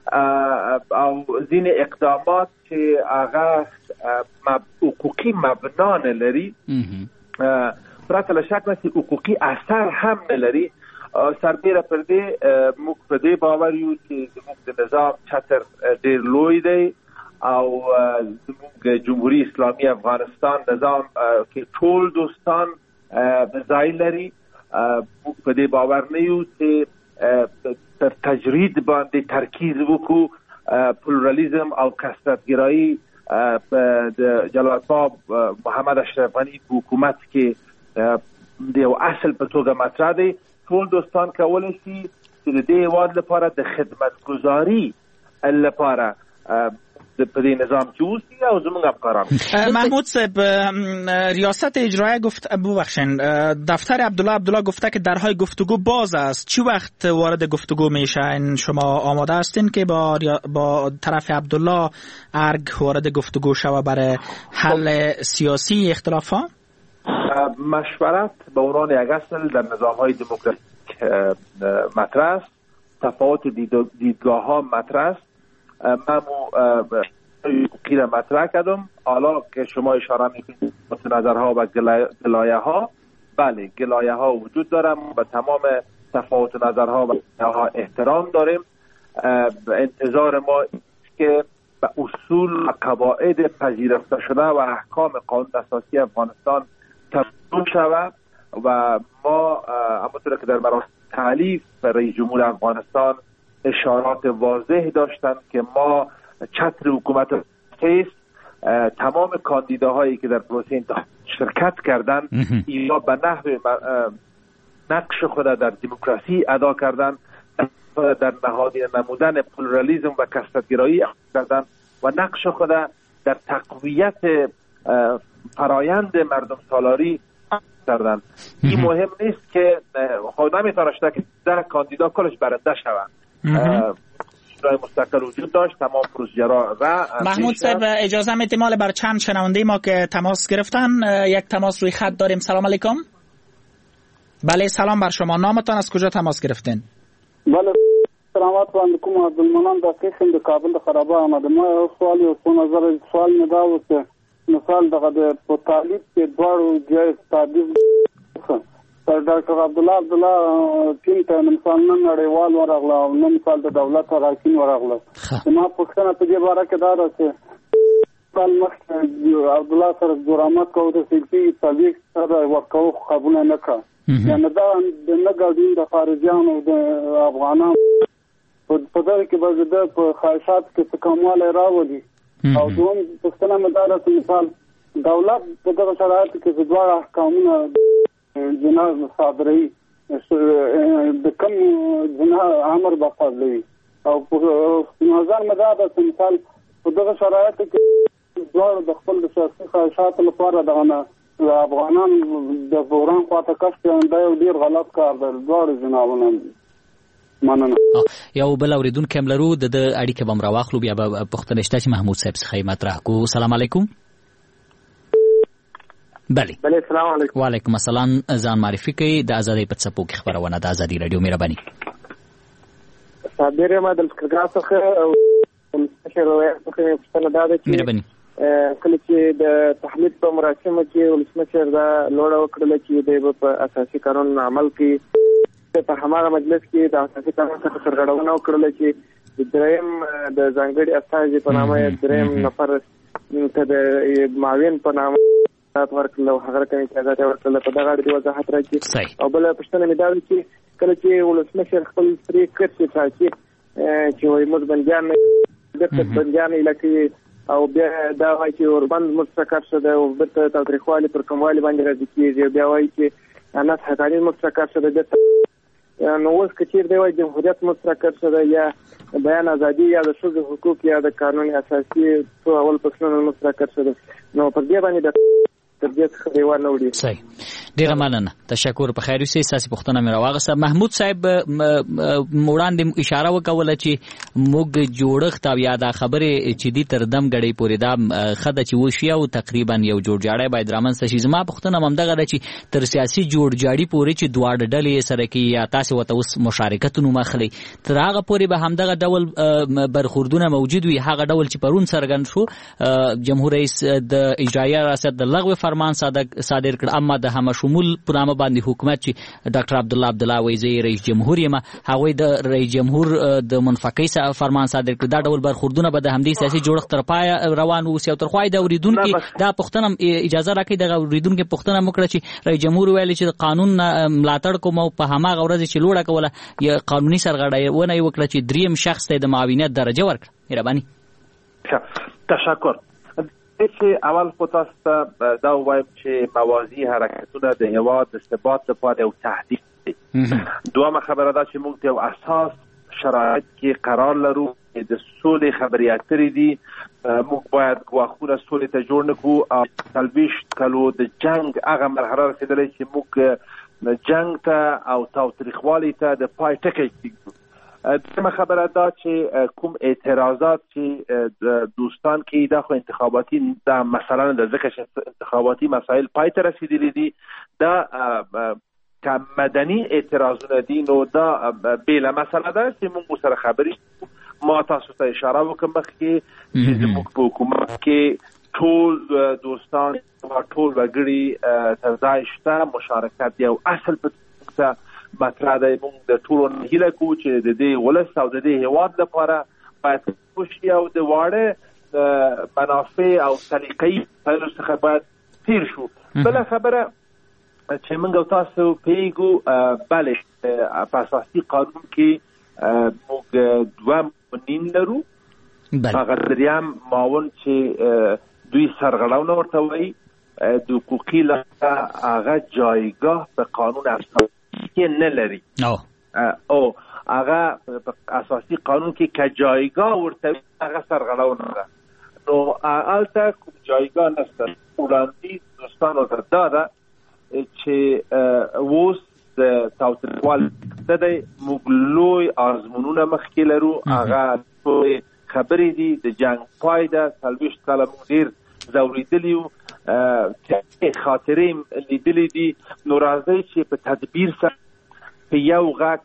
او ځینې اقدامات چې هغه حقوقي مبنا نه لري، پرته له شک نه چې حقوقي اثر هم نه لري، سربیره پر دې موږ په دې باور یو چې زموږ د نظام چتر ډېر لوی دی او زموږ جمهوری اسلامی افغانستان نظام کې ټول دوستان ځای لري. موږ په دې باور نه یو چې تر تجرید باندې ترکیز وکړو. پلورالیزم او کثرت‌گرایی د جلال‌آباد محمد اشرف غنی په حکومت کې د یو اصل په توګه مطرح دی. ټول دوستان کولی شي چې د دې هېواد لپاره د خدمتګزاري لپاره په دې نظام کې اوسي او زموږ افکاران. محمود صاحب، ریاست اجرایی گفت ببخشین دفتر عبدالله عبدالله گفته که درهای گفتگو باز است. چی وقت وارد گفتگو میشن؟ شما آماده هستین که با با طرف عبدالله ارگ وارد گفتگو شوه برای حل سیاسی اختلافات؟ مشورت به عنوان یک اصل در نظام‌های دموکراتیک مطرح است. تفاوت دیدگاه ها مطرح است. من حقوقی را مطرح کردم. حالا که شما اشاره میکنید نظرها و گلایه ها، بله گلایه ها وجود دارم، به تمام تفاوت نظرها و گلایه ها احترام داریم. انتظار ما که به اصول و قواعد پذیرفته شده و احکام قانون اساسی افغانستان تطبیق شود و ما همونطور که در مراسم تعلیف رئیس جمهور افغانستان اشارات واضح داشتن که ما چتر حکومت است تمام کاندیداهایی که در پروسه انتخاب شرکت کردند یا به نحو نقش خود در دموکراسی ادا کردند، در نهادینه نمودن پلورالیسم و کثرت‌گرایی کردند و نقش خود در تقویت فرایند مردم سالاری کردند. این مهم نیست که خود نمیتونه شده که در کاندیدا کلش برنده شوند. رای مستقل وجود داشت، تمام پروسیجرها و محمود صاحب اجازه میدید مال بر چند شنونده ما که تماس گرفتن یک تماس روی خط داریم. سلام علیکم. بله سلام بر شما، نامتان از کجا تماس گرفتین؟ بله سلامات علیکم، عبدالمنان دا قسم د کابل خرابه آمده. ما سوال یو څو نظر سوال نه دا و چې مثال دغه د په طالب کې دواړو جایز تعدیب پر ډاکټر عبدالله عبدالله ټیم ته مثال نه نړیوال ورغله او نه مثال د دولت راکین ورغله. ما پوښتنه په دې باره کې دا ده چې کال مخکې عبدالله سره جرامت کوو د سلفي تبلیغ سره ورکوو قبول نه کړه، یعنې دا د نه ګډون د خارجیانو د افغانانو په دغه کې به د په خواهشات کې څه کموالی راولي. او دوم پوښتنه مې دا ده چې مثال دولت په دغه شرایطو کې چې دواړه احکامونه جناح صادروي د کوم جناح امر به صادروي او په نظر مې دا ده چې مثال په دغه شرایطو کې دواړو د خپل د سیاسي خواهشاتو لپاره دغه نه افغانان د بحران خواته کش کړي، دا یو ډېر غلط کار دی. دواړو جنابونه مننه. یو بل اوریدونکی هم لرو، د ده اړیکه به هم راواخلو، بیا به پوښتنه شته چې محمود صاحب څخه یې مطرح کړو. سلام علیکم. بله بله سلام علیکم. وعلیکم السلام. ځان معرفي کوي. د ازادۍ په څپو کې خپرونه د ازادي راډیو. مهرباني. صابر یم د لښکرګاه څخه او مشر روایت څخه مې پوښتنه دا ده چې مهرباني کله چې د تحمیل په مراسمو کې ولسمشر دا لوړه وکړله چې دی په اساسي قانون عمل کوي، په هماغه مجلس کې د اساسي قانون څخه سرغړونه وکړله چې د دریم د ځانګړي استازي په نامه دریم نفر ته د معاون په نامه ورکړل او هغه ته اجازه ورکړل. په دغه اړه وضاحت راکړي. او بله پوښتنه مې دا ده چې کله چې ولسمشر خپل پرېکړې ټاکي چې وایي موږ بندیان بیرته بندیان علاقې او بیا دا وایي چې اوربند مستقر شده او بیرته تاوتریخوالي پر کموالي باندې راځي کېږي، بیا وایي چې نسخ قانون مستقر شده بیرته نو اوس که چېرې دی وایي جمهوریت مستقر شده یا بیان ازادي یا د ښځو حقوق یا د قانون اساسي څو اول فصلونه مستقر شده، نو پر دې باندې د صحیح. ډیره مننه، تشکر. په خیر اوسئ. ستاسو پوښتنه مې راواغسته. محمود صاحب وړاندې اشاره وکوله چې موږ جوړښت او یا دا خبرې چې دي تر دم غړې پورې دا خده چې وشي او تقریبا یو جوړجاړی باید رامنځته شي. زما پوښتنه همدغه ده چې تر سیاسي جوړجاړي پورې چې دواړه ډلې سره کې یا تاسو ورته اوس مشارکتونه مخلي تر هغه پورې به همدغه ډول برخوردونه موجود وي، هغه ډول چې پرون څرګند شو جمهور رئیس د اجرایه ریاست د لغوه فرمان صادر کړ، اما د هم شمول په نامه باندې حکومت چې ډاکټر عبدالله عبدالله وایي رئیس جمهور یم، هغه د رئیس جمهور د منفقي فرمان صادر کړ. دا ډول برخوردونه به د همدې سیاسي جوړښت تر پای روان وو او تر خوای د اوریدونکو دا پښتنه اجازه راکړي د اوریدونکو پښتنه مکړه چې رئیس جمهور ویل چې قانون ملاتړ کوم او په هماغه ورځ چې لوړه کوله یا قانوني سرغړونه وکړه چې دریم شخص ته د معاونیت درجه ورکړه. مهرباني. تشکر. چې اول خو تاسو ته دا وایم چې موازی حرکتونه د هیواد د ثبات لپاره یو تهدید دي. دویمه خبره دا چې موږ یو اساس شرایط کې قرار لرو د سولې خبرې اترې دي. موږ باید ګواښونه سولې ته جوړ نه کړو او څلوېښت کلو د جنګ هغه مرحله رسېدلې چې موږ جنګ ته او تاوتریخوالي ته د پای ټکی کېږدو. دویمه خبره دا چې کوم اعتراضات چې دوستان کې دا خو انتخاباتي دا مثلا د ځکه چې انتخاباتي مسائل پای ته رسیدلي دي، دا که مدني اعتراضونه دي نو دا بېله مسله ده چې موږ سره خبرې ما تاسو ته اشاره وکړم مخکې چې زموږ په حکومت کې ټول دوستان ټول وګړي ته ځای شته، مشارکت یو اصل په مطرح ده. موږ د ټولو هیله کوو چې د دې ولس او د دې هیواد لپاره باید کوشش او د واړه منافع او سلیقې په څخه باید تیر شو. بله خبره چې موږ تاسو پیګو بله په اساسي قانون کې موږ دوه منین لرو، هغه دریم معاون چې دوی سرغړونه ورته وایي د حقوقي لحاظه هغه جایگاه په قانون اساسی کې نه لري او هغه په اساسي قانون کې که جایگاه ورته هغه سرغړونه ده نو هلته کوم جایگاه نشته. وړاندیز دوستانو ته دا ده چې اوس د تاوتریخوالي څه دی موږ لوی آزمونونه مخکې لرو هغه ټولې خبرې دي د جنګ پای ده څلوېښت کاله موږ ډېر ځورېدلي وو خاطرې لیدلې دي نو راځئ چې په تدبیر سره په یو غږ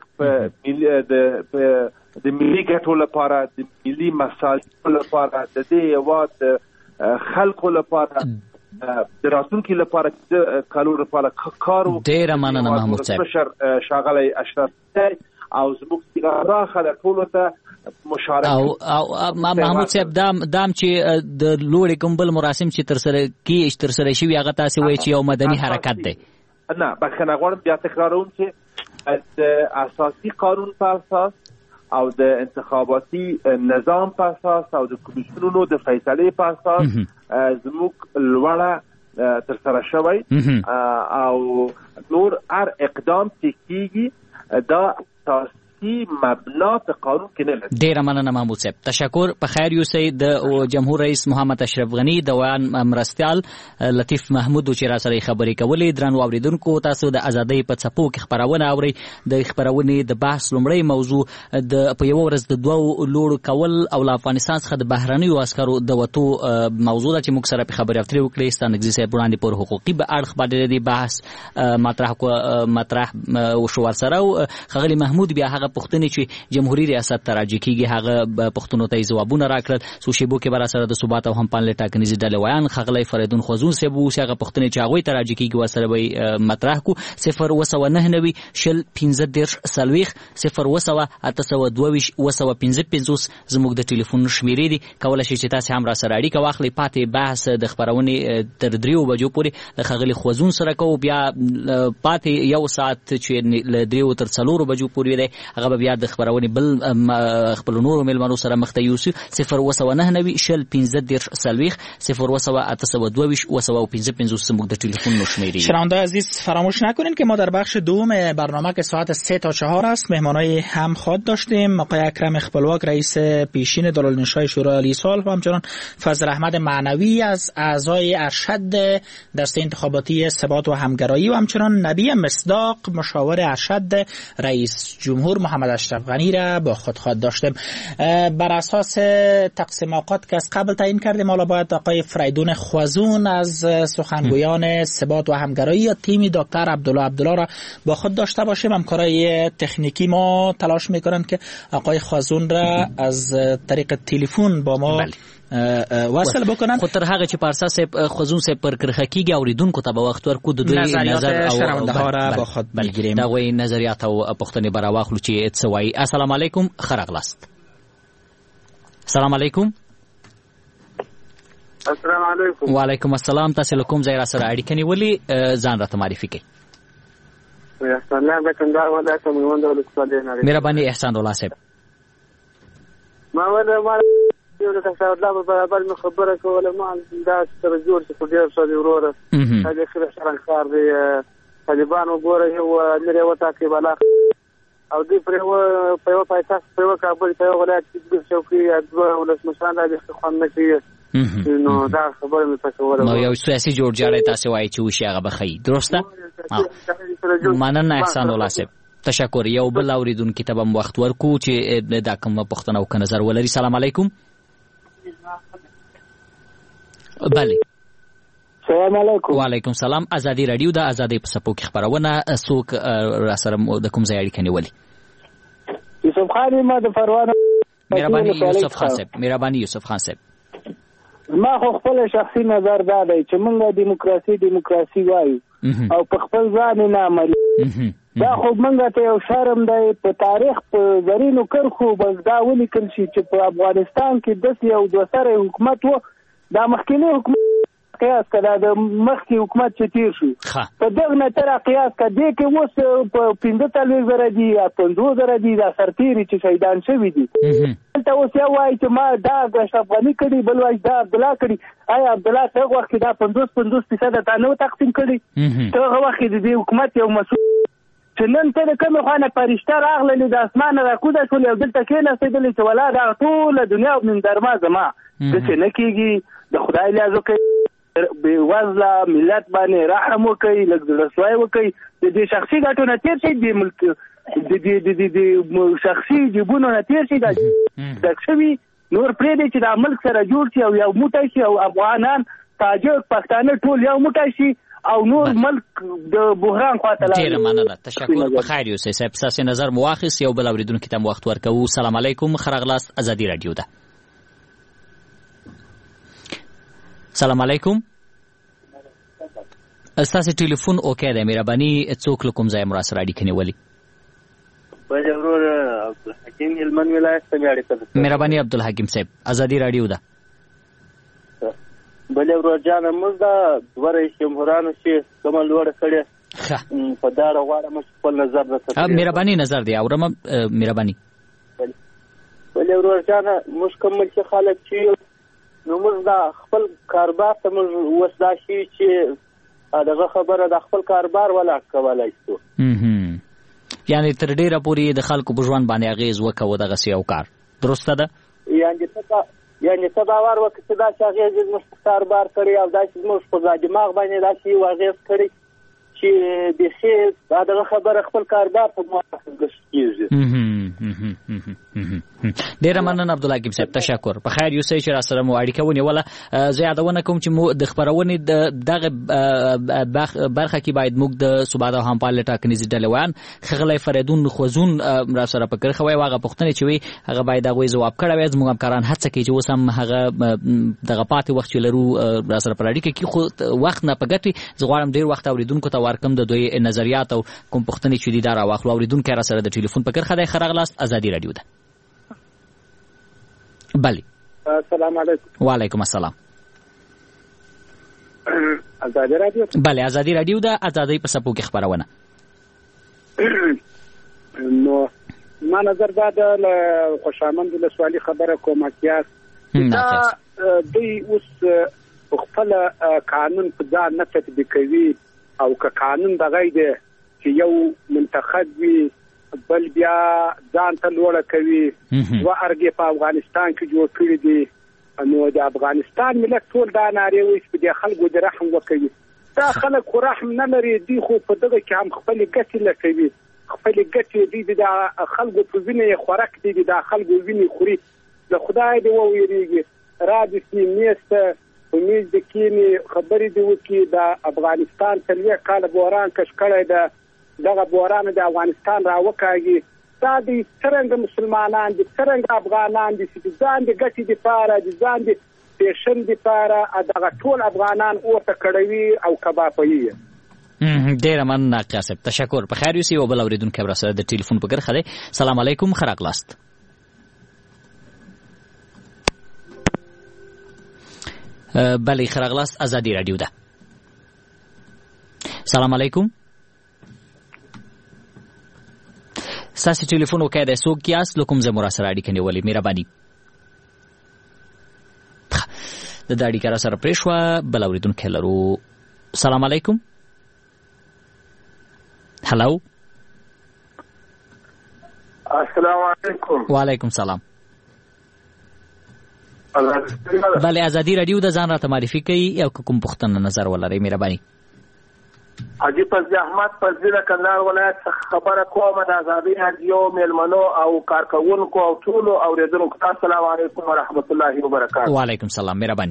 په د ملي ګټو لپاره د ملي مصالحو لپاره د دې هېواد د خلکو لپاره د راتلونکي لپاره د کالو لپاره کار وکړو. ډېره مننه محمود صاحب. ښاغلی اشرف او زموږ څخه خلک ټولو ته مشارکت او او محمود صاحب دام دام چې د لوړې کوم بل مراسم چې ترسره کیږي ترسره شوي هغه تاسې وایي چې یو مدني حرکت دی. نه بخښنه غواړم بیا تکراروم چې د اساسي قانون په اساس او د انتخاباتي نظام په اساس او د کمیسیونونو د فیصلې په اساس زموږ لوړه ترسره شوی او نور هر اقدام چې کیږي دا اساسي مبنا په قانون کې نه لري. ډیره مننه محمود صاحب. تشکر. په خیر یوسئ. د جمهور رئیس محمد اشرف غنی د ویان مرستیال لطیف محمود چې را سره خبرې کولې. درنو اوریدونکو تاسو د ازادۍ په څپو کې خبرونه اورئ. د خبرونې د بحث لومړی موضوع د په یو ورځ د دوو لوړ کول او له افغانستان څخه د بهرنیو عسکرو د وتو موضوع ده چې موږ سره په خبرې اترې وکړې. ستانګزي صاحب وړاندې پر حقوقي به اړخ باندې د بحث مطرح مطرح وشو ورسره. ښاغلي محمود بیا هغه پوښتنې چې جمهوریت ریاست ته راجع کیږي هغه پوښتنو ته ځوابونه راکړل. څو شیبو کې به راسره د ثبات او همپالنې ټاکنیزې ډلې ویان ښاغلی فریدون خوځون صاحب اوس هغه پوښتنې چې هغوی ته راجع کیږي ورسره به مطرح کړو. صفر اوه سوه نهه نوي شل پنځه دېرش څلوېښت صفر اوه سوه اته سوه دوه ویشت اوه سوه پنځه پنځوس زموږ د ټلیفون شمېرې دي. کولی شئ چې تاسې هم راسره اړیکه واخلئ. پاتې بحث د خپرونې تر دریو بجو پورې د ښاغلي خوځون سره کوو. بیا پاتې یو ساعت چې له دریو تر څلورو بجو پورې دی هغه به بیا د خبرونې بل خپل نورو مېلمنو سره مخ ته یوسو. صفر اوه سوه نهه نوي شل پنځه دېرش څلوېښت صفر اوه سوه اته سوه دوه ویشت اوه سوه پنځه پنځوس زموږ د ټلیفون شمېرې. شنونده‌های عزیز فراموش نکنین که ما در بخش دوم برنامه که ساعت سه تا چهار است مهمانای هم خود داشتیم. آقای اکرم اخپلواک رئیس پیشین دارالانشای شورای عالی صلح و همچنان فضل احمد معنوی از اعضای ارشد دسته انتخاباتی ثبات و همگرایی و همچنان نبی مصداق مشاور ارشد رئیس جمهور محمد اشرف غنی را با خود خود داشتیم. بر اساس تقسیم اوقات که از قبل تعیین کردیم حالا باید آقای فریدون خوازون از سخنگویان ثبات و همگرایی یا تیم دکتر عبدالله عبدالله را با خود داشته باشیم. همکارای تکنیکی ما تلاش میکنند که آقای خوازون را از طریق تلفن با ما وصل بکنن. خو تر هغه چې پارسا صاحب خوځون صاحب پر کرخه کیږي اوریدونکو ته به وخت ورکو د دوی نظر او شنونده را با خود بلګریم دا وایي نظریات او پوښتنې به راواخلو چې څه وایي. السلام علیکم خراغلاست. السلام علیکم. السلام علیکم. وعلیکم السلام. تاسو له کوم ځای را سره اړیکه نیولې ځان راته معرفي کړئ. احسان الله د کندهار ولایت میوند ولسوالۍ نه. مهرباني احسان الله صاحب. ما ولا ما یو د تاسو د برابر مې خبره کوله ما دا سره جوړ څه ډیر څه دی وروره هغه خره شرنګ کار دی طالبان وګوره یو لري وتا کې بالا او دې پر یو په یو پایتخت په یو کابل په یو ولایت کې د شوقي د ولسمشر د خوان نه کیږي نو دا خبره مې تاسو وره نو یو سیاسي جوړجاړی تاسو وایي چې وشي هغه بخي درسته. مننه احسان الله صاحب. تشکر. یو بل اوریدونکو ته به وخت ورکو چې دا کوم پوښتنه او نظر ولري. سلام علیکم. بله. سلام علیکم. وعلیکم سلام. ازادي رادیو د ازادۍ په څپو کې خبرونه څوک را سره د کوم ځای اړیکه نیولې؟ یوسف خان ما د پروانه. مهرباني یوسف خان صاحب. مهرباني یوسف خان صاحب. ما خو خپل شخصي نظر دا دی چې موږ دیموکراسي دیموکراسي وایو او په خپل ځان نه عملي دا خو موږ ته یو شرم دی په تاریخ په زرینو کرخو بس دا ولیکل شي چې په افغانستان کې داسې یو دوه سره حکومت و دا مخکنی حکومت قیاس کړه د مخکې حکومت چې تیر شو په دغه نه تر قیاس کړه دې کې اوس په پنځه څلوېښت زره دي یا پنځوس زره دي دا سرتیري چې شهیدان شوي دي ته اوس یو وایي چې ما دا اشرف غني کړي، بل وایي دا عبدالله کړي. آیا عبدالله ته هغه وخت کې دا پنځوس پنځوس فیصده تا نه تقسیم کړي؟ ته هغه وخت کې د دې حکومت یو مسؤل چې نن ته د کومې خوا نه فرشته راغللې د اسمانه راکوزه شولې او دلته کېناستېدلې چې ولا دا ټوله دنیا منظرما زما داسې نه کېږي. د خدای لیاز وکړئ، بېوزله ملت باندې رحم وکړئ، لږ زړهسوی وکړئ، د دې شخصي ګټو نه تېر شئ، د ملک د دې د شخصي جیبونو نه تېر شي، دا ډک شوي نور پرېږدئ چې دا ملک سره جوړ شي او یو موټی شي او افغانان تاجک پښتانه ټول یو موټی شي او نور ملک د بحران خواته لاړ. ډېره مننه، تشکر. په خیر یوسئ صاحب، ستاسې نظر مو واخیست. یو بل اورېدونکي ته م وخت ورکوو. سلام علیکم، ښه راغلاست. ازادي راډیو ده. سلام علیکم. ستاسې ټلیفون اوکی دی، مهرباني څوک له کوم ځای مو راسره اړیکه نیولې؟ بله ورور عبدالحکیم هلمند ولایت ته مې اړیکه ده. مهرباني عبدالحکیم صاحب، ازادي راډیو ده. بله ورور جانه موږ دا دوه رئیس جمهورانو چې کومه لوړه کړې په داړه غواړم چې خپل نظر درته مهرباني نظر دی اورم. مهرباني بله ورور جانه موږ کوم ملکي خلک چې نو موږ دا خپل کاروبار ته موږ اوس دا شي چې دغه خبره د خپل کاروبار ولاړ کولی شو، یعنې تر ډېره پورې د خلکو په ژوند باندې اغېز وکوو دغسې یو کار، درسته ده؟ یعنې ته یعنې ته باور وکړه چې داسې اغېز زموږ په کاروبار کړی او داسې زموږ په دماغ باندې داسې یو اغېز کړی چې بیخي دا دغه خبره خپل کاروبار ته موافق کېږي. ډېره مننه عبدالحکیم صاحب، تشکر. په خیر یوسئ چې راسره مو اړیکه ونیوله. زه یادونه کوم چې مو د خپرونې د دغه برخه کې باید موږ د ثبات او همپالې ټاکنیزې ډلې ویان ښاغلی فریدون خوځون راسره په کرښه وی، هغه پوښتنې چې وي هغه باید هغوی ځواب کړی وی. زموږ همکاران هڅه کوي چې اوس هم هغه دغه پاتې وخت چې لرو راسره پر اړیکه کې، خو وخت نه په ګټې زه غواړم ډېر وخت اورېدونکو ته ورکړم د دوی نظریات او کوم پوښتنې چې دي دا راواخلو. اورېدونکی راسره د ټلیفون په کرښه دی. ښه راغلاست، ازادي راډیو ده. بله. السلام علیکم. وعلیکم السلام. ازادي راډیو؟ بله، ازادي راډیو ده. ازادۍ په څپو کې خپرونه. نو ما نظر دا د خوشامند ولسوالي خبره کوم کیاس دا دوی اوس خپل قانون په ځان نه تطبیقوي او که قانون دغه دی چې یو منتخب وي بل بیا ځان ته لوړه کوي و ارګې په افغانستان کې جوړ کړي دي، نو د افغانستان ملت ټول دا نارې وایي چې د خلکو د رحم وکوي. دا خلک خو رحم نه لري، دوی خو په دغه کې هم خپلې ګټې لټوي، خپلې ګټې دوی د خلکو په وینې یې خوراک دي، د خلکو وینې خوري. د خدای دې وویریږي را دې سي میز ته په میز د کښېني خبرې دې وکړي. د افغانستان څلوېښت کاله بحران کش کړی ده، دغه بحران د افغانستان راوکاږي. دا د څرنګه مسلمانان دي، څرنګه افغانان دي چې د ځان د ګټې دپاره د ځان د پیشن دپاره دغه ټول افغانان اورته کړوي او کبابوي. ډېره مننه قاسم، تشکر. په خیر یوسئ. یو بل اورېدونکی به راسره د ټلیفون په کرښه دی. سلام علیکم، ښه راغلاست. بله، ښه راغلاست. ازادي راډیو ده. سلام علیکم. ستاسې ټلیفون وکی دی، څوک یاست؟ له کوم ځای مو راسره اړیکه نیولې؟ مهرباني. د ده اړیکه راسره پرې شوه. بل اورېدونکی لرو. سلام علیکم. هلو. السلام علیکم. وعلیکم سلام. بله، ازادي راډیو د ځان راته معرفي کوي او که کوم پوښتنه نظر ولرئ مهرباني. حاجي فضل احمد فضل کندهار ولایت څخه خبره کوم د ازادي راډیو میلمنو او کارکوونکو او ټولو اورېدونکو ته السلام علیکم ورحمت الله وبرکاته. وعلیکم سلام. مهرباني.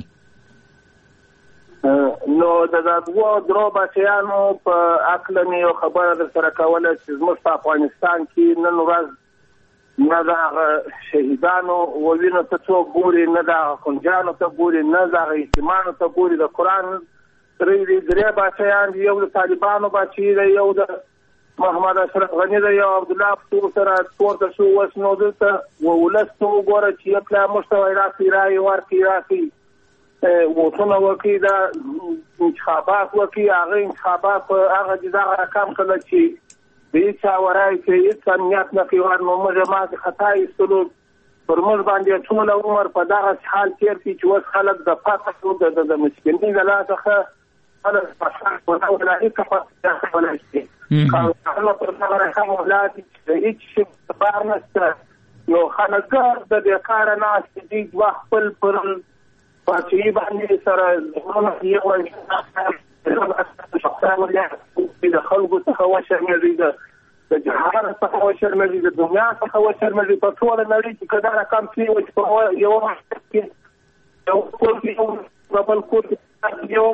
نو د دوه درو بچیانو په اکله مې یو خبره در سره کوله چې زموږ په افغانستان کې نن ورځ نه د هغه شهیدانو ووینو ته څوک ګوري، نه د هغه خونجانو ته ګوري، نه د هغه یتیمانو ته ګوري. د قرآن درې بچیان دي، یو د طالبانو بچی دی، یو د محمد اشرف غني دی، یو عبدالله پتور سره پورته شو. اوس نو دلته ولس ته وګوره چې یو پلا موږ ته وایي راسئ رایې ورکړئ، راسئ ووټونه وکړئ، دا انتخابات وکړئ. هغه انتخابات په هغه دي دغه رقم کله چې د هېچا ورایې چې هېڅ امنیت نه کوي، نو موږ یې مازې خطا ایستلو پر موږ باندې ټول عمر په دغه حال تیر کړي چې اوس خلک د فقر او د مسکینۍ له لاسه خلک په ولایي کفه کولی شي هغه پر دغه رقم اولاد چې هېڅ شي کار نشته نو خلک د دې کاره ناست دي دوه خپل پر پاچاهي باندې سره زړونه یو وایي د خلکو څخه وشرمېږي د جهان څخه وشرمېږي د دنیا څخه وشرمېږي په ټوله نړۍ کې که دا رقم کېږي چې په یوه وخت کې یو کور کې یو بل کور کې یو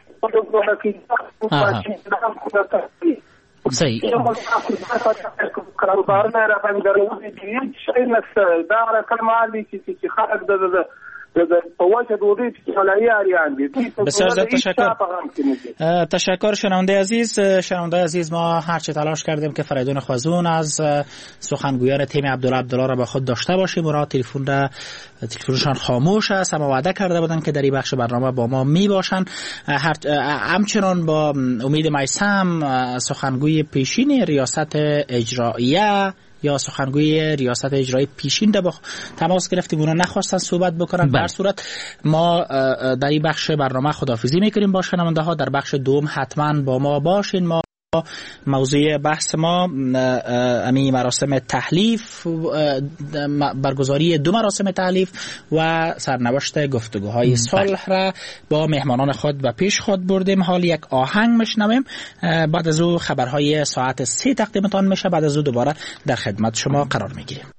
صحیح کاروبارونه را باندې دروځي چې هېڅ شی نشته دا رقم مال دي چې خلک د بسیار زیاد تشکر. تشکر شنونده عزیز. شنونده عزیز، ما هرچه تلاش کردیم که فریدون خوازون از سخنگویان تیم عبدالله عبدالله را با خود داشته باشیم. اونا تلفن را تلفنشان خاموش است، اما وعده کرده بودن که در این بخش برنامه با ما می باشن. همچنان با امید میثم سخنگوی پیشین ریاست اجراییه یا سخنگوی ریاست اجرایی پیشین با تماس گرفتیم، اونا نخواستن صحبت بکنن. در صورت ما در این بخش برنامه خداحافظی میکنیم با شنونده ها. در بخش دوم حتما با ما باشین. ما موضوع بحث ما امی مراسم تحلیف، برگزاری دو مراسم تحلیف و سرنوشت گفتگوهای صلح را با مهمانان خود و پیش خود بردیم. حال یک آهنگ میشنویم، بعد از او خبرهای ساعت سه تقدیمتان میشه. بعد از او دوباره در خدمت شما قرار میگیریم.